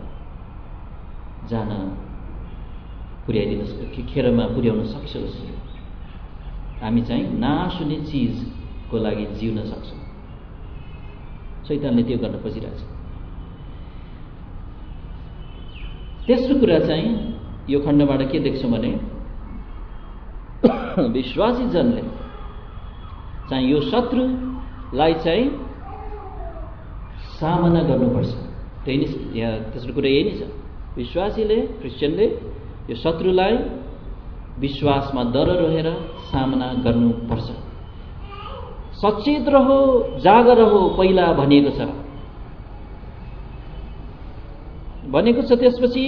जान पुर्याइदिन, खेरमा पुर्याउन सक्छ उसले। हामी चाहिँ नाश हुने चिजको लागि जिउन सक्छौँ। शैतानले त्यो गर्न खोजिरहेछ। तेस्रो कुरा चाहिँ यो खण्डबाट के देख्छौँ भने विश्वासी जनले चाहिँ यो शत्रुलाई चाहिँ सामना गर्नुपर्छ। त्यही नै यहाँ तेस्रो कुरा यही नै छ। विश्वासीले, क्रिस्चियनले यो शत्रुलाई विश्वासमा दृढ रहेर सामना गर्नुपर्छ। सचेत रहो, जागर रहो पहिला भनिएको छ। त्यसपछि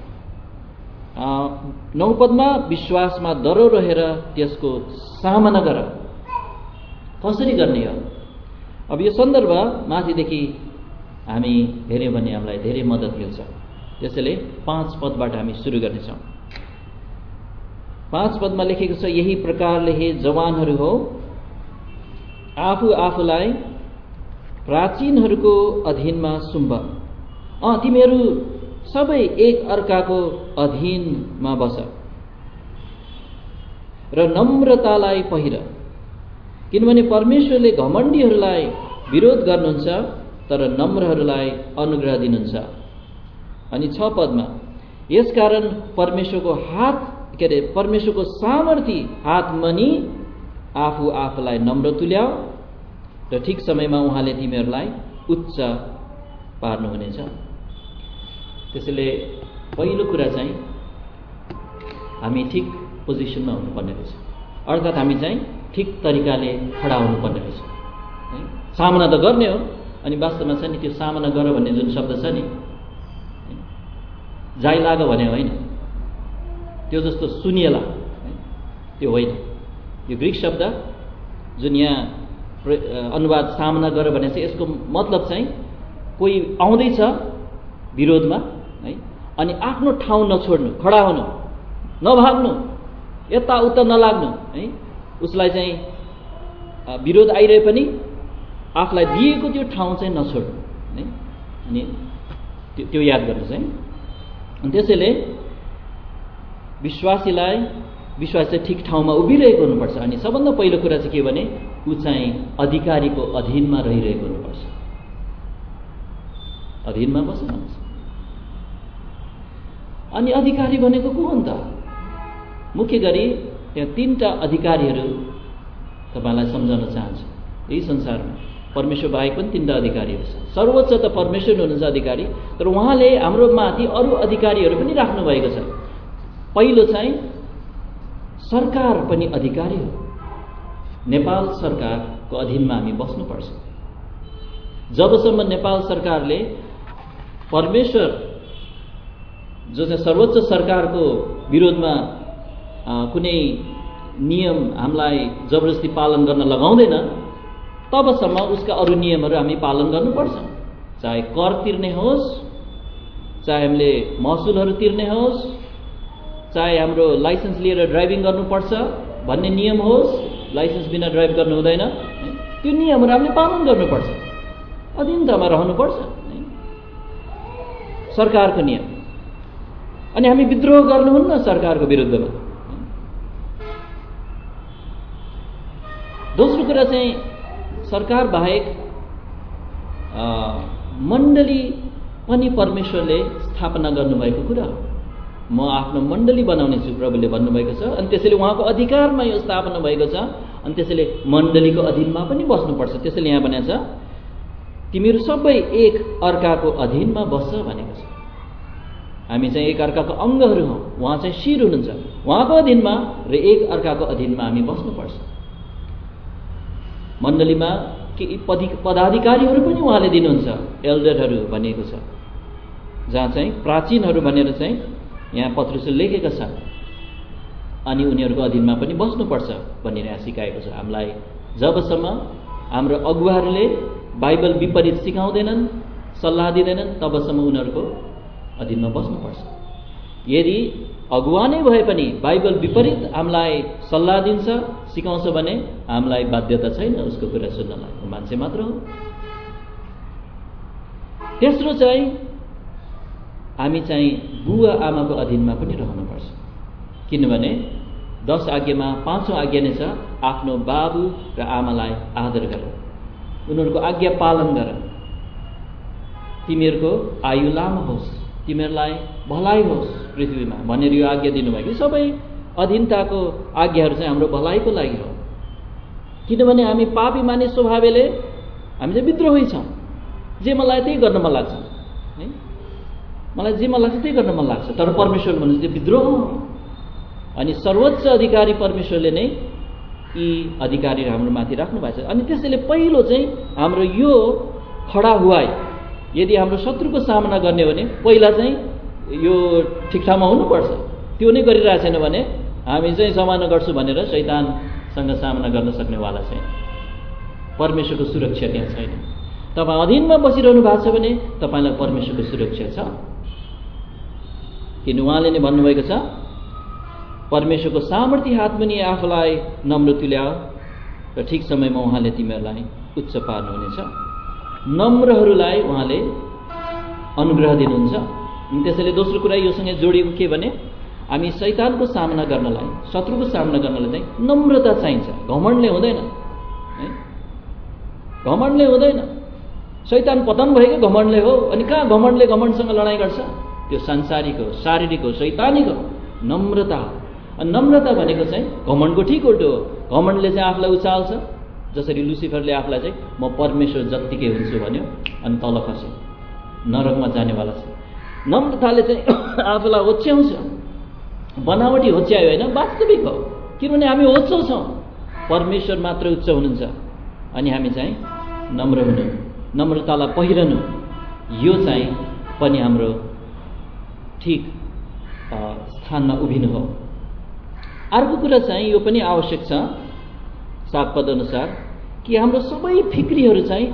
9 पदमा विश्वासमा दृढ रहेर त्यसको सामना गर। कसरी गर्ने हो? अब यो सन्दर्भ माथिदेखि हामी हेऱ्यौँ भने हामीलाई धेरै मद्दत मिल्छ। त्यसैले 5 पदबाट हामी सुरु गर्नेछौँ। 5 पदमा लेखेको छ, यही प्रकारले हे जवानहरू हो, आफूलाई प्राचीनहरूको अधीनमा सुम्ब। तिमीहरू सबै एक अर्काको अधीनमा बस र नम्रतालाई पहिर, किनभने परमेश्वरले घमण्डीहरूलाई विरोध गर्नुहुन्छ तर नम्रहरूलाई अनुग्रह दिनुहुन्छ। अनि 6 पदमा यसकारण परमेश्वरको सामर्थी हात मनी आफूलाई नम्र तुल्याऊ र ठिक समयमा उहाँले तिमीहरूलाई उच्च पार्नुहुनेछ। त्यसैले पहिलो कुरा चाहिँ हामी ठिक पोजिसनमा हुनुपर्ने रहेछ, अर्थात् हामी चाहिँ ठिक तरिकाले खडा हुनुपर्ने रहेछ। सामना त गर्ने हो, अनि वास्तवमा चाहिँ नि त्यो सामना गर भन्ने जुन शब्द छ नि, जाइ लाग भने होइन, त्यो जस्तो सुनिएला त्यो होइन। यो ग्रीक शब्द जुन यहाँ अनुवाद सामना गर भने चाहिँ यसको मतलब चाहिँ कोही आउँदैछ विरोधमा है, अनि आफ्नो ठाउँ नछोड्नु, खडा हुनु, नभाग्नु, यताउता नलाग्नु है। उसलाई चाहिँ विरोध आइरहे पनि आफूलाई दिएको त्यो ठाउँ चाहिँ नछोड्नु है। अनि त्यो याद गर्नुहोस् है। अनि त्यसैले विश्वासी चाहिँ ठिक ठाउँमा उभिरहेको हुनुपर्छ। अनि सबभन्दा पहिलो कुरा चाहिँ के भने ऊ चाहिँ अधिकारीको अधीनमा रहिरहेको हुनुपर्छ। अधीनमा बस्नुपर्छ। अनि अधिकारी भनेको को हो नि त? मुख्य गरी त्यहाँ 3टा अधिकारीहरू तपाईँलाई सम्झाउन चाहन्छु। यही संसारमा परमेश्वर बाहेक पनि 3टा अधिकारीहरू छ। सर्वोच्च त परमेश्वर हुनुहुन्छ अधिकारी, तर उहाँले हाम्रो माथि अरू अधिकारीहरू पनि राख्नु भएको छ। पहिलो चाहिँ सरकार पनि अधिकारी हो। नेपाल सरकारको अधीनमा हामी बस्नुपर्छ। जबसम्म नेपाल सरकारले परमेश्वर जो चाहिँ सर्वोच्च सरकारको विरोधमा कुनै नियम हामीलाई जबरजस्ती पालन गर्न लगाउँदैन, तबसम्म उसका अरू नियमहरू हामी पालन गर्नुपर्छ। चाहे कर तिर्ने होस्, चाहे हामीले महसुलहरू तिर्ने होस्, चाहे हाम्रो लाइसेन्स लिएर ड्राइभिङ गर्नुपर्छ भन्ने नियम होस्, लाइसेन्स बिना ड्राइभ गर्नु हुँदैन, त्यो नियमहरू हामीले पालन गर्नुपर्छ। अधीनतामा रहनुपर्छ सरकारको नियम। अनि हामी विद्रोह गर्नुहुन्न सरकारको विरुद्धमा। दोस्रो कुरा चाहिँ सरकार बाहेक मण्डली पनि परमेश्वरले स्थापना गर्नुभएको कुरा हो। म आफ्नो मण्डली बनाउने छु प्रभुले भन्नुभएको छ। अनि त्यसैले उहाँको अधिकारमा यो स्थापना भएको छ। अनि त्यसैले मण्डलीको अधीनमा पनि बस्नुपर्छ। त्यसैले यहाँ भनेको छ तिमीहरू सबै एक अर्काको अधीनमा बस्छ भनेको छ। हामी चाहिँ एक अर्काको अङ्गहरू हौँ। उहाँ चाहिँ शिर हुनुहुन्छ, उहाँको अधीनमा र एक अर्काको अधीनमा हामी बस्नुपर्छ। मण्डलीमा केही पदाधिकारीहरू पनि उहाँले दिनुहुन्छ, एल्डरहरू भनिएको छ, जहाँ चाहिँ प्राचीनहरू भनेर चाहिँ यहाँ पत्रुसले लेखेका छ। अनि उनीहरूको अधीनमा पनि बस्नुपर्छ भनेर यहाँ सिकाएको छ हामीलाई। जबसम्म हाम्रो अगुवाहरूले बाइबल विपरीत सिकाउँदैनन्, सल्लाह दिँदैनन्, तबसम्म उनीहरूको अधीनमा बस्नुपर्छ। यदि अगुवा नै भए पनि बाइबल विपरीत हामीलाई सल्लाह दिन्छ, सिकाउँछ भने हामीलाई बाध्यता छैन उसको कुरा सुन्नलाई, मान्छे मात्र हो। तेस्रो चाहिँ हामी चाहिँ बुवा आमाको अधीनमा पनि रहनुपर्छ, किनभने 10 आज्ञामा 5औं आज्ञा नै छ आफ्नो बाबु र आमालाई आदर गर, उनीहरूको आज्ञा पालन गर, तिमीहरूको आयु लामो होस्, तिमीहरूलाई भलाइ होस् पृथ्वीमा भनेर यो आज्ञा दिनुभयो। सबै अधीनताको आज्ञाहरू चाहिँ हाम्रो भलाइको लागि हो, किनभने हामी पापी मानिस स्वभावले हामी चाहिँ विद्रोही छौँ। जे मलाई त्यही गर्न मन लाग्छ है, मलाई जे मन लाग्छ त्यही गर्न मन लाग्छ, तर परमेश्वर भन्नुहुन्छ त्यो विद्रोह हो। अनि सर्वोच्च अधिकारी परमेश्वरले नै यी अधिकारीहरू हाम्रो माथि राख्नु भएको छ। अनि त्यसैले पहिलो चाहिँ हाम्रो यो खडा हुआई, यदि हाम्रो शत्रुको सामना गर्ने हो भने पहिला चाहिँ यो ठिक ठाउँमा हुनुपर्छ। त्यो नै गरिरहेको छैन भने हामी चाहिँ सामना गर्छु भनेर शैतानसँग सामना गर्न सक्नेवाला छैन। परमेश्वरको सुरक्षा त्यहाँ छैन। तपाईँ अधीनमा बसिरहनु भएको छ भने तपाईँलाई परमेश्वरको सुरक्षा छ, किन उहाँले नै भन्नुभएको छ परमेश्वरको सामर्थ्य हात पनि आफूलाई नम्र तुल्याओ र ठिक समयमा उहाँले तिमीहरूलाई उच्च पार्नुहुनेछ। नम्रहरूलाई उहाँले अनुग्रह दिनुहुन्छ। त्यसैले दोस्रो कुरा योसँग जोडिएको के भने हामी शैतानको सामना गर्नलाई, शत्रुको सामना गर्नलाई चाहिँ नम्रता चाहिन्छ, घमण्डले हुँदैन है, घमण्डले हुँदैन। शैतान पतन भएको घमण्डले हो। अनि कहाँ घमण्डले घमण्डसँग लडाइँ गर्छ? त्यो सांसारिक हो, शारीरिक हो, शैतानिक हो। नम्रता, अनि नम्रता भनेको चाहिँ घमण्डको ठिक उल्टो हो। घमण्डले चाहिँ आफूलाई उचाल्छ, जसरी लुसिफरले आफूलाई चाहिँ म परमेश्वर जत्तिकै हुन्छु भन्यो अनि तल खस्यो, नरकमा जानेवाला छ। नम्रताले चाहिँ आफूलाई होच्याउँछ, बनावटी होच्यायो होइन, वास्तविक हो, किनभने हामी होचो छौँ, परमेश्वर मात्र उच्च हुनुहुन्छ। अनि हामी चाहिँ नम्र हुनु, नम्रतालाई पहिरनु, यो चाहिँ पनि हाम्रो ठिक स्थानमा उभिनु हो। अर्को कुरा चाहिँ यो पनि आवश्यक छ 7 पद अनुसार कि हाम्रो सबै फिक्रीहरू चाहिँ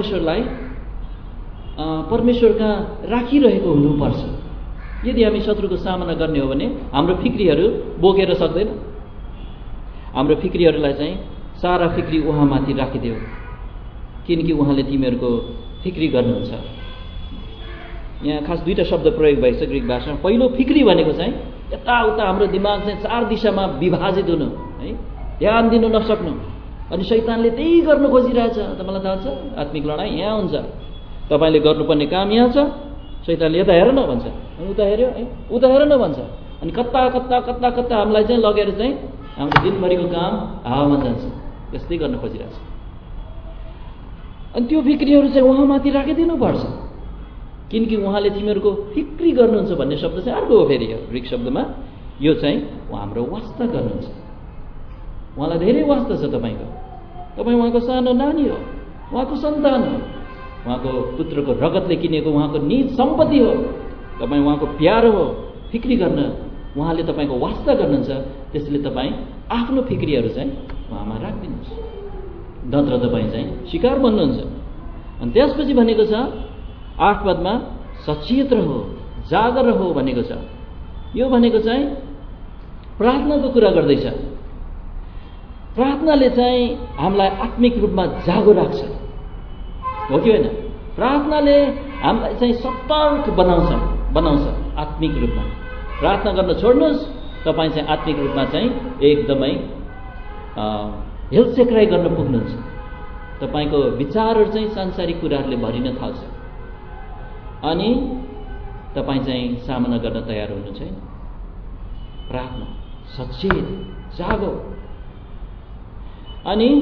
परमेश्वरका राखिरहेको हुनुपर्छ। यदि हामी शत्रुको सामना गर्ने हो भने हाम्रो फिक्रीहरू बोकेर सक्दैन। हाम्रो फिक्रीहरूलाई चाहिँ सारा फिक्री उहाँमाथि राखिदेऊ, किनकि उहाँले तिमीहरूको फिक्री गर्नुहुन्छ। यहाँ खास 2टा शब्द प्रयोग भएको छ ग्रिक भाषामा। पहिलो फिक्री भनेको चाहिँ यताउता हाम्रो दिमाग चाहिँ 4 दिशामा विभाजित हुनु है, ध्यान दिनु नसक्नु। अनि शैतानले त्यही गर्न खोजिरहेछ। तपाईँलाई थाहा छ आत्मिक लडाइँ यहाँ हुन्छ। तपाईँले गर्नुपर्ने काम यहाँ छ, शैतानले यता हेर न भन्छ, अनि उता हेऱ्यो है, उता हेर न भन्छ, अनि कता कता कता कता हामीलाई चाहिँ लगेर चाहिँ हाम्रो दिनभरिको काम हावामा जान्छ। त्यस्तै गर्न खोजिरहेछ। अनि त्यो फिक्रीहरू चाहिँ उहाँमाथि राखिदिनुपर्छ, किनकि उहाँले तिमीहरूको फिक्री गर्नुहुन्छ भन्ने शब्द चाहिँ अर्को हो फेरि। ग्रिक शब्दमा यो चाहिँ हाम्रो वास्ता गर्नुहुन्छ। उहाँलाई धेरै वास्ता छ तपाईँको। तपाईँ उहाँको सानो नानी हो, उहाँको सन्तान हो, उहाँको पुत्रको रगतले किनेको उहाँको निज सम्पत्ति हो। तपाईँ उहाँको प्यारो हो। फिक्री गर्न उहाँले तपाईँको वास्ता गर्नुहुन्छ। त्यसले तपाईँ आफ्नो फिक्रीहरू चाहिँ उहाँमा राखिदिनुहोस्, नत्र तपाईँ चाहिँ शिकार बन्नुहुन्छ। अनि त्यसपछि भनेको छ 8 पदमा सचेत रहो, जागर रहो भनेको छ। यो भनेको चाहिँ प्रार्थनाको कुरा गर्दैछ। प्रार्थनाले चाहिँ हामीलाई आत्मिक रूपमा जागो राख्छ, हो कि होइन? प्रार्थनाले हामीलाई चाहिँ सतर्क बनाउँछ आत्मिक रूपमा। प्रार्थना गर्न छोड्नुहोस्, तपाईँ चाहिँ आत्मिक रूपमा चाहिँ एकदमै हेलसेक्राइ गर्न पुग्नुहुन्छ। तपाईँको विचारहरू चाहिँ सांसारिक कुराहरूले भरिन थाल्छ अनि तपाईँ चाहिँ सामना गर्न तयार हुनु छैन। प्रार्थना, सचेत, जागो। अनि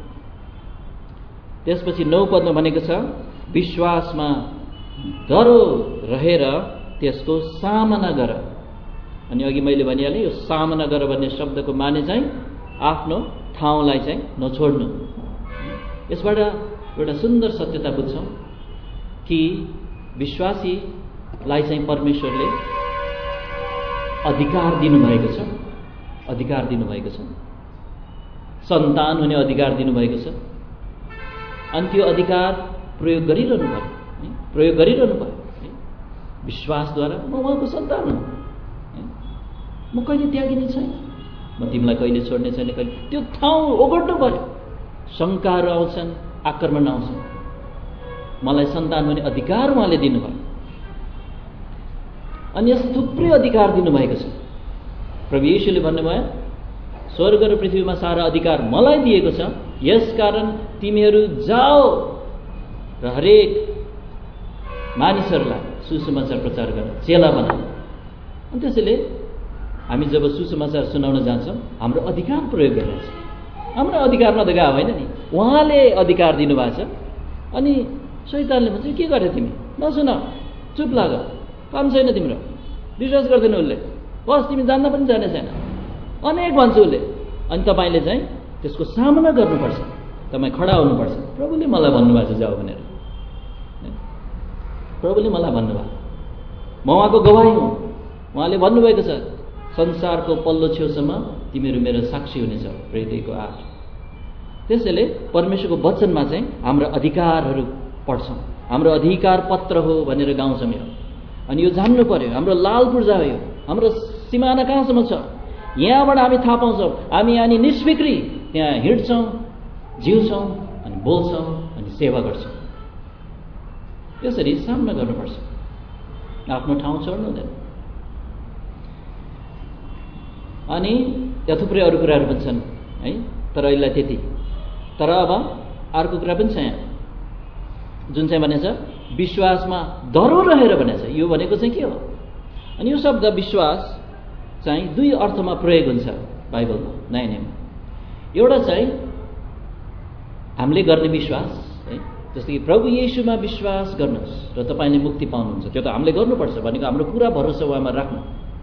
त्यसपछि 9 पदमा भनेको छ विश्वासमा दरो रहेर त्यसको सामना गर। अनि अघि मैले भनिहालेँ यो सामना गर भन्ने शब्दको माने चाहिँ आफ्नो ठाउँलाई चाहिँ नछोड्नु। यसबाट एउटा सुन्दर सत्यता बुझ्छौँ कि विश्वासीलाई चाहिँ परमेश्वरले अधिकार दिनुभएको छ, अधिकार दिनुभएको छ, सन्तान हुने अधिकार दिनुभएको छ। अनि त्यो अधिकार प्रयोग गरिरहनु पर्यो, प्रयोग गरिरहनु पर्यो। विश्वासद्वारा म उहाँको सन्तान हुँ, म कहिले त्यागिने छैन, म तिमीलाई कहिले छोड्ने छैन, कहिले। त्यो ठाउँ ओगट्नु पर्यो। शङ्काहरू आउँछन्, आक्रमण आउँछन्। मलाई सन्तान हुने अधिकार उहाँले दिनुभयो। अनि यस्तो थुप्रै अधिकार दिनुभएको छ। प्रभु येशूले भन्नुभयो, स्वर्ग र पृथ्वीमा सारा अधिकार मलाई दिएको छ, यसकारण तिमीहरू जाओ र हरेक मानिसहरूलाई सुसमाचार प्रचार गर, चेला बनाऊ। अनि त्यसैले हामी जब सुसमाचार सुनाउन जान्छौँ, हाम्रो अधिकार प्रयोग गरिरहेछ। हाम्रो अधिकार नदिएको होइन नि, उहाँले अधिकार दिनुभएको छ। अनि शैतानले भन्छ, के गरे तिमी, नसुन, चुप लाग, काम छैन तिम्रो, विश्वास गर्दैन उसले, बस तिमी जान्न पनि जाने छैन, अनेक भन्छ उसले। अनि तपाईँले चाहिँ त्यसको सामना गर्नुपर्छ, तपाईँ खडा हुनुपर्छ। प्रभुले मलाई भन्नुभएको छ जाऊ भनेर, प्रभुले मलाई भन्नुभयो, म उहाँको गवाही हुँ। उहाँले भन्नुभएको छ, संसारको पल्लो छेउसम्म तिमीहरू मेरो साक्षी हुनेछौ, प्रेरितको 8। त्यसैले परमेश्वरको वचनमा चाहिँ हाम्रो अधिकारहरू पढ्छौँ, हाम्रो अधिकार पत्र हो भनेर गाउँछौँ यो। अनि यो जान्नु पर्यो, हाम्रो लाल पूर्जा हो यो, हाम्रो सिमाना कहाँसम्म छ, यहाँबाट हामी थाहा पाउँछौँ। हामी अनि निष्फिक्री त्यहाँ हिँड्छौँ, जिउँछौँ, अनि बोल्छौँ, अनि सेवा गर्छौँ। यसरी सामना गर्नुपर्छ, आफ्नो ठाउँ छोड्नु हुँदैन। अनि त्यहाँ थुप्रै अरू कुराहरू पनि छन् है, तर यसलाई त्यति। तर अब अर्को कुरा पनि छ यहाँ, जुन चाहिँ भनेछ विश्वासमा दह्रो रहेर भनेछ। यो भनेको चाहिँ के हो? अनि यो शब्द विश्वास चाहिँ दुई अर्थमा प्रयोग हुन्छ बाइबलमा, नयाँ नियममा। एउटा चाहिँ हामीले गर्ने विश्वास है, जस्तै कि प्रभु येशूमा विश्वास गर्नुहोस् र तपाईँले मुक्ति पाउनुहुन्छ, त्यो त हामीले गर्नुपर्छ भनेको हाम्रो पुरा भरोसा उहाँमा राख्नु।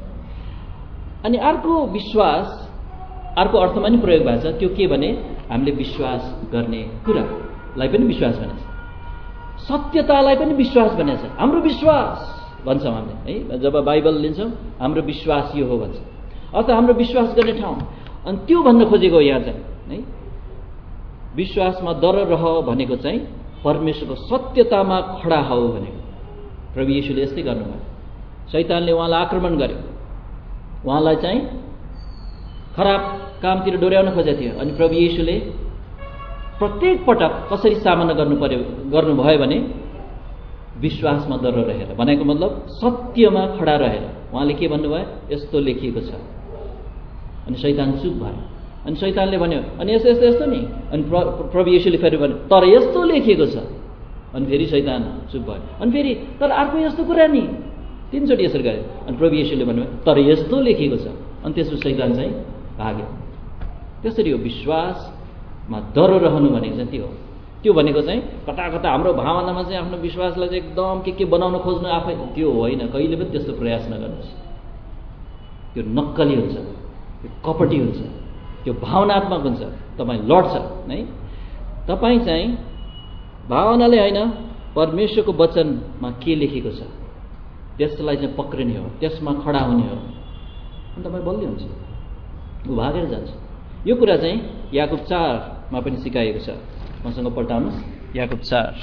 अनि अर्को विश्वास अर्को अर्थमा नि प्रयोग भएको छ, त्यो के भने हामीले विश्वास गर्ने कुरालाई पनि विश्वास भनेछ, सत्यतालाई पनि विश्वास भनेछ। हाम्रो विश्वास भन्छौँ हामीले है, जब बाइबल लिन्छौँ हाम्रो विश्वास यो हो भन्छ, अथवा हाम्रो विश्वास गर्ने ठाउँ। अनि त्यो भन्न खोजेको यहाँ चाहिँ है, विश्वासमा दह्रो रह भनेको चाहिँ परमेश्वरको सत्यतामा खडा हो भनेको। प्रभु येशूले यस्तै गर्नुभयो। शैतानले उहाँलाई आक्रमण गर्यो, उहाँलाई चाहिँ खराब कामतिर डोर्याउन खोजेको थियो। अनि प्रभु येशूले प्रत्येक पटक कसरी सामना गर्नुभयो भने विश्वासमा दह्रो रहेर, भनेको मतलब सत्यमा खडा रहेर। उहाँले के भन्नुभयो, यस्तो लेखिएको छ। अनि शैतान चुप भयो। अनि शैतानले भन्यो, अनि यस्तो यस्तो यस्तो नि। अनि प्रभु येशूले फेरि भन्यो, तर यस्तो लेखिएको छ। अनि फेरि शैतान चुप भयो। अनि फेरि तर अर्को यस्तो कुरा नि, 3 चोटि यसरी गरे। अनि प्रभु येशूले भन्नुभयो, तर यस्तो लेखिएको छ। अनि त्यसपछि शैतान चाहिँ भाग्यो। त्यसरी हो विश्वासमा दह्रो रहनु भनेको चाहिँ त्यो हो। त्यो भनेको चाहिँ कता कता हाम्रो भावनामा चाहिँ आफ्नो विश्वासलाई चाहिँ एकदम के बनाउन खोज्नु आफै, त्यो होइन। कहिले पनि त्यस्तो प्रयास नगर्नुहोस्, त्यो नक्कली हुन्छ, त्यो कपटी हुन्छ, त्यो भावनात्मक हुन्छ, तपाईँ लड्छ है। तपाईँ चाहिँ भावनाले होइन, परमेश्वरको वचनमा के लेखेको छ त्यसलाई चाहिँ पक्रिने हो, त्यसमा खडा हुने हो। अनि तपाईँ बलियो हुन्छ, ऊ भागेर जान्छ। यो कुरा चाहिँ याकुब 4 मा पनि सिकाएको छ। मसँग पल्टाउनुहोस्, याकुब 4।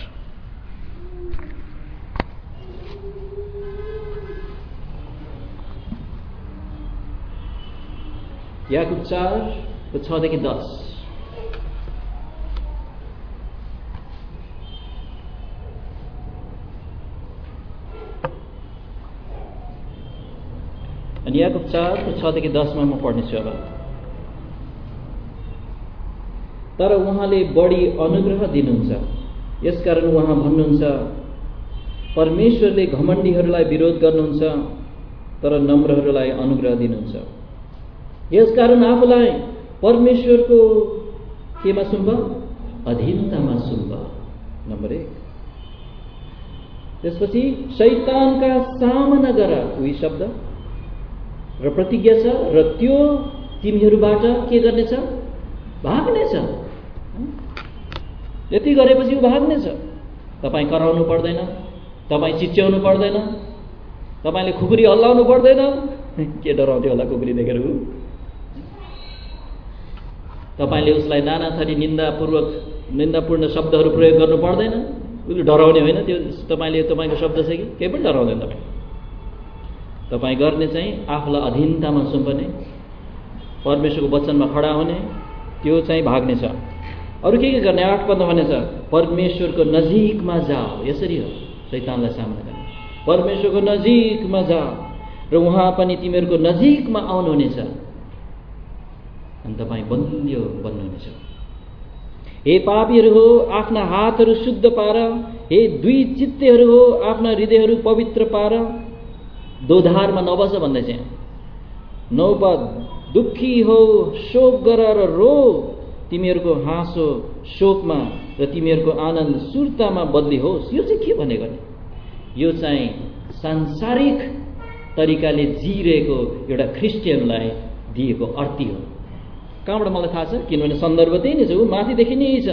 याकुब 4 को 6 देखि 10। अनि याकुब 4 को 6 देखि 10 मा म पढ्नेछु अब। तर उहाँले बढी अनुग्रह दिनुहुन्छ, यसकारण उहाँ भन्नुहुन्छ, परमेश्वरले घमण्डीहरूलाई विरोध गर्नुहुन्छ तर नम्रहरूलाई अनुग्रह दिनुहुन्छ। यसकारण आफूलाई परमेश्वरको केमा सुम्प, अधीनतामा सुम्प। नम्बर 1। त्यसपछि शैतानका सामना गर, उही शब्द र प्रतिज्ञा छ, र त्यो तिमीहरूबाट के गर्नेछ, भाग्नेछ। यति गरेपछि ऊ भाग्नेछ। तपाईँ कराउनु पर्दैन, तपाईँ चिच्याउनु पर्दैन, तपाईँले खुकुरी हल्लाउनु पर्दैन। के डराउँथ्यो होला खुकुरी देखेर ऊ? तपाईँले उसलाई नाना थरी निन्दापूर्ण शब्दहरू प्रयोग गर्नु पर्दैन। उसले डराउने होइन, त्यो तपाईँले तपाईँको शब्द छ कि केही पनि डराउँदैन तपाईँ। तपाईँ गर्ने चाहिँ आफूलाई अधीनतामा सुम्पने, परमेश्वरको वचनमा खडा हुने, त्यो चाहिँ भाग्ने छ। अरू के गर्ने? 8 पदमा भनेछ परमेश्वरको नजिकमा जाओ। यसरी हो शैतानलाई सामना गर्ने। परमेश्वरको नजिकमा जाओ र उहाँ पनि तिमीहरूको नजिकमा आउनुहुनेछ अनि तपाईँ बलियो बन्नुहुनेछ। हे पापीहरू हो, आफ्ना हातहरू शुद्ध पार। हे दुई चित्तेहरू हो, आफ्ना हृदयहरू पवित्र पार। दोधारमा नबस भन्दैछ यहाँ। 9 पद, दुःखी हो, शोक गर र रो। तिमीहरूको हाँसो शोकमा र तिमीहरूको आनन्द सुर्तामा बदली होस्। यो चाहिँ के भनेको नि? यो चाहिँ सांसारिक तरिकाले जिरहेको एउटा ख्रिस्टियनलाई दिएको अर्थी हो। कहाँबाट मलाई थाहा छ? किनभने सन्दर्भ त्यही नै छ, माथिदेखि नै छ।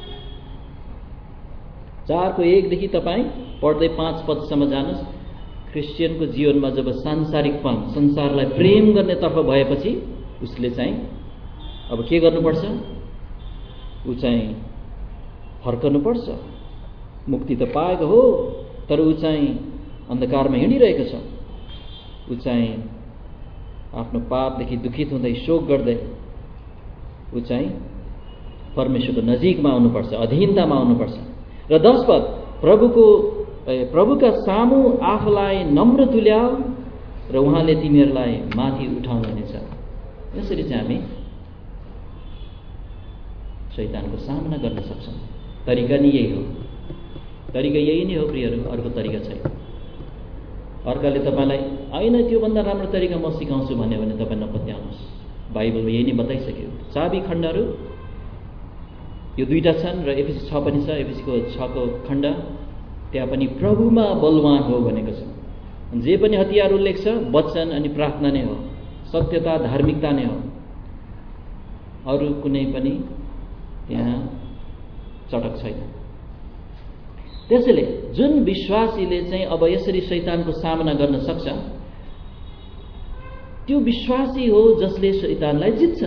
4को 1 देखि तपाईँ पढ्दै 5 पदसम्म जानुहोस्। क्रिस्चियनको जीवनमा जब सांसारिकपन, संसारलाई प्रेम गर्नेतर्फ भएपछि उसले चाहिँ अब के गर्नुपर्छ? ऊ चाहिँ फर्कनुपर्छ। मुक्ति त पाएको हो, तर ऊ चाहिँ अन्धकारमा हिँडिरहेको छ। ऊ चाहिँ आफ्नो पापदेखि दुखित हुँदै शोक गर्दै ऊ चाहिँ परमेश्वरको नजिकमा आउनुपर्छ, अधीनतामा आउनुपर्छ। र 10 पद, प्रभुका सामु आफूलाई नम्र तुल्याऊ र उहाँले तिमीहरूलाई माथि उठाउनुहुनेछ। यसरी चाहिँ हामी शैतानको सामना गर्न सक्छौँ। तरिका नै यही हो। तरिका यही नै हो प्रियहरू, अर्को तरिका छैन। अर्काले तपाईँलाई होइन त्योभन्दा राम्रो तरिका म सिकाउँछु भन्यो भने तपाईँ नपत्याउनुहोस्। बाइबलमा यही नै बताइसक्यो। चाबी खण्डहरू यो 2टा छन् र एफिसी 6 पनि छ। एफिसीको 6को खण्ड त्यहाँ पनि प्रभुमा बलवान हो भनेको छ। जे पनि हतियार उल्लेख छ वचन अनि प्रार्थना नै हो, सत्यता धार्मिकता नै हो। अरू कुनै पनि त्यहाँ चटक छैन। त्यसैले जुन विश्वासीले चाहिँ अब यसरी शैतानको सामना गर्न सक्छ त्यो विश्वासी हो जसले शैतानलाई जित्छ।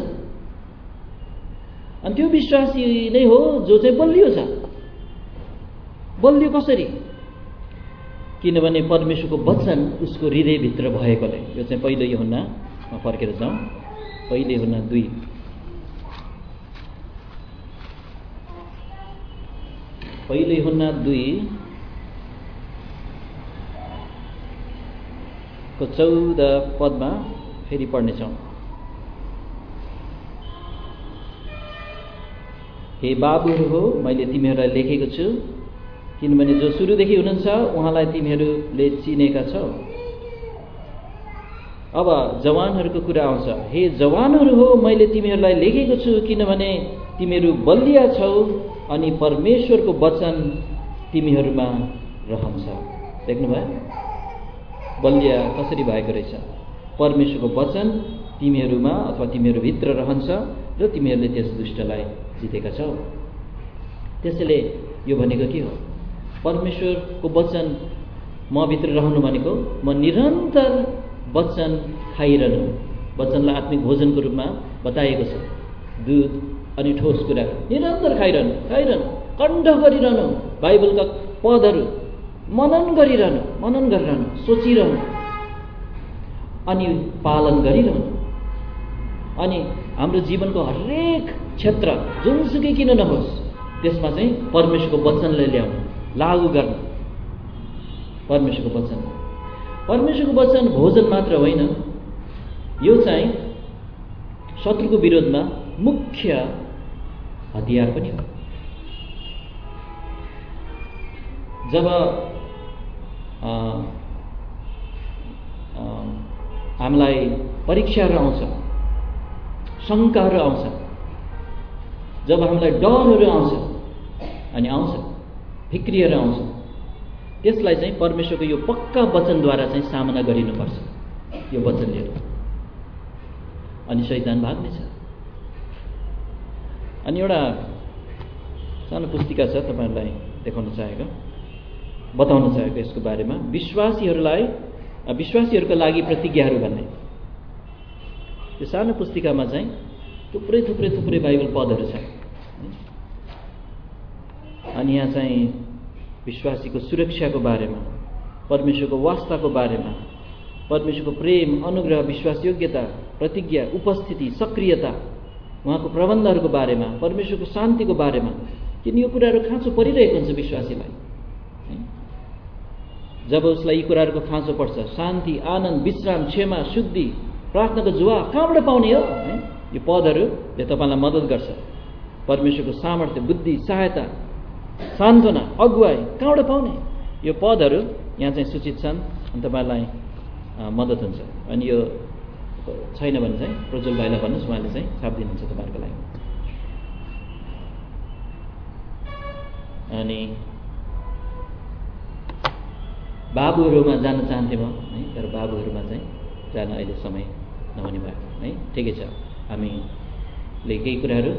अनि त्यो विश्वासी नै हो जो चाहिँ बलियो छ। बलियो कसरी? किनभने परमेश्वरको वचन उसको हृदयभित्र भएकोले। यो चाहिँ पहिलो यूहन्नामा फर्केर जाउँ। पहिलो यूहन्ना 2 पहिलो यूहन्ना 2 को 14 पदमा फेरि पढ्नेछौँ। हे बाबुहरू हो, मैले तिमीहरूलाई लेखेको छु किनभने जो सुरुदेखि हुनुहुन्छ उहाँलाई तिमीहरूले चिनेका छौ। अब जवानहरूको कुरा आउँछ। हे जवानहरू हो, मैले तिमीहरूलाई लेखेको छु किनभने तिमीहरू बलिया छौ अनि परमेश्वरको वचन तिमीहरूमा रहन्छ। देख्नुभयो बलिया कसरी भएको रहेछ? परमेश्वरको वचन तिमीहरूमा अथवा तिमीहरूभित्र रहन्छ र तिमीहरूले त्यस दुष्टलाई जितेका छौ। त्यसैले यो भनेको के हो? परमेश्वरको वचन म भित्र रहनु भनेको म निरन्तर वचन खाइरहनु। वचनलाई आत्मिक भोजनको रूपमा बताएको छ। दुध अनि ठोस कुरा निरन्तर खाइरहनु, कण्ठ गरिरहनु। बाइबलका पदहरू मनन गरिरहनु, सोचिरहनु अनि पालन गरिरहनु। अनि हाम्रो जीवनको हरेक क्षेत्र जुनसुकै किन नहोस् त्यसमा चाहिँ परमेश्वरको वचनले ल्याउनु, लागू गर्नु। परमेश्वरको वचन भोजन मात्र होइन, यो चाहिँ शत्रुको विरोधमा मुख्य हतियार पनि हो। जब हामीलाई परीक्षाहरू आउँछ, शङ्काहरू आउँछ, जब हामीलाई डरहरू आउँछ अनि फिक्रीहरू आउँछ, त्यसलाई चाहिँ परमेश्वरको यो पक्का वचनद्वारा चाहिँ सामना गरिनुपर्छ। यो वचन लिएर अनि शैतान भाग्नेछ। अनि एउटा सानो पुस्तिका छ तपाईँहरूलाई बताउन चाहेको यसको बारेमा। विश्वासीहरूको लागि प्रतिज्ञाहरू भन्ने यो सानो पुस्तिकामा चाहिँ थुप्रै बाइबल पदहरू छ। अनि यहाँ चाहिँ विश्वासीको सुरक्षाको बारेमा, परमेश्वरको वास्ताको बारेमा परमेश्वरको प्रेम, अनुग्रह, विश्वासयोग्यता, प्रतिज्ञा, उपस्थिति, सक्रियता, उहाँको प्रबन्धहरूको बारेमा, परमेश्वरको शान्तिको बारेमा, किन यो कुराहरू खाँचो परिरहेको हुन्छ विश्वासीलाई। जब उसलाई यी कुराहरूको खाँचो पर्छ, शान्ति, आनन्द, विश्राम, क्षमा, शुद्धि, प्रार्थनाको जवाफ कहाँबाट पाउने हो? यो पदहरूले तपाईँलाई मद्दत गर्छ। परमेश्वरको सामर्थ्य, बुद्धि, सहायता, सान्त्वना, अगुवाई कहाँबाट पाउने? यो पदहरू यहाँ चाहिँ सूचित छन् अनि तपाईँलाई मद्दत हुन्छ। अनि यो छैन भने चाहिँ प्रज्वल भाइलाई भन्नुहोस्, उहाँले चाहिँ छापिदिनुहुन्छ तपाईँहरूको लागि। अनि बाबुहरूमा जान चाहन्थेँ म है, तर बाबुहरूमा चाहिँ जान अहिले समय नहुने भयो है। ठिकै छ, हामीले केही कुराहरू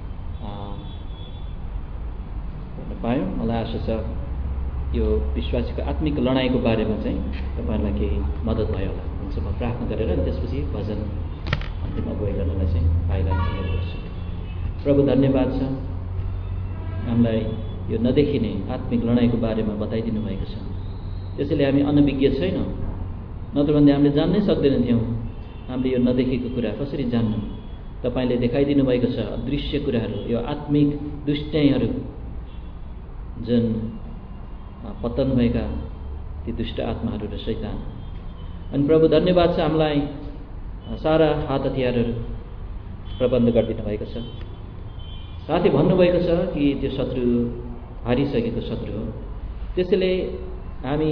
गर्न पायौँ। मलाई आशा छ यो विश्वासीको आत्मिक लडाइँको बारेमा चाहिँ तपाईँहरूलाई केही मद्दत भयो होला। हुन्छ, म प्रार्थना गरेर अनि त्यसपछि भजन अन्तिम अगुवाई गर्नलाई चाहिँ भाइलाई अनुरोध गर्छु। प्रभु धन्यवाद छ, हामीलाई यो नदेखिने आत्मिक लडाइँको बारेमा बताइदिनु भएको छ। त्यसैले हामी अनभिज्ञ छैनौँ, नत्र भने हामीले जान्नै सक्दैन थियौँ हामीले यो नदेखेको कुरा कसरी जान्नु। तपाईँले देखाइदिनु भएको छ अदृश्य कुराहरू, यो आत्मिक दुष्टाइहरू, जुन पतन भएका ती दुष्ट आत्माहरू र शैतान। अनि प्रभु धन्यवाद छ, हामीलाई सारा हात हतियारहरू प्रबन्ध गरिदिनु भएको छ। साथै भन्नुभएको छ कि त्यो शत्रु हारिसकेको शत्रु हो, त्यसैले हामी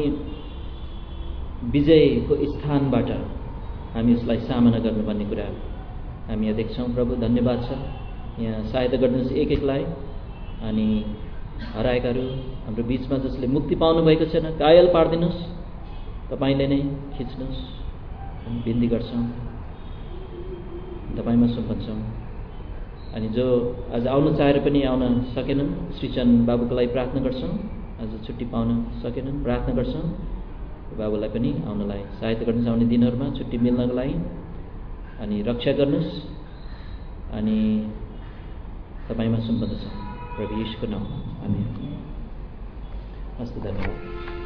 विजयको स्थानबाट हामी उसलाई सामना गर्नुपर्ने कुरा हामी यहाँ देख्छौँ। प्रभु धन्यवाद छ, यहाँ सहायता गरिदिनुहोस् एक एकलाई। अनि हराएकाहरू हाम्रो बिचमा जसले मुक्ति पाउनुभएको छैन, घायल पारिदिनुहोस्, तपाईँले नै खिच्नुहोस्। हामी बिन्ती गर्छौँ, तपाईँमा सुम्पन्छौँ। अनि जो आज आउन चाहेर पनि आउन सकेनन्, श्रीचन बाबुको लागि प्रार्थना गर्छौँ। आज छुट्टी पाउन सकेनन्, प्रार्थना गर्छौँ बाबुलाई पनि आउनलाई सहायता गर्नुहोस्, आउने दिनहरूमा छुट्टी मिल्नको लागि। अनि रक्षा गर्नुहोस्, अनि तपाईँमा सुम्पन्दछौँ प्रभु यीशुको नाममा। आमेन। हस्त धन्यवाद।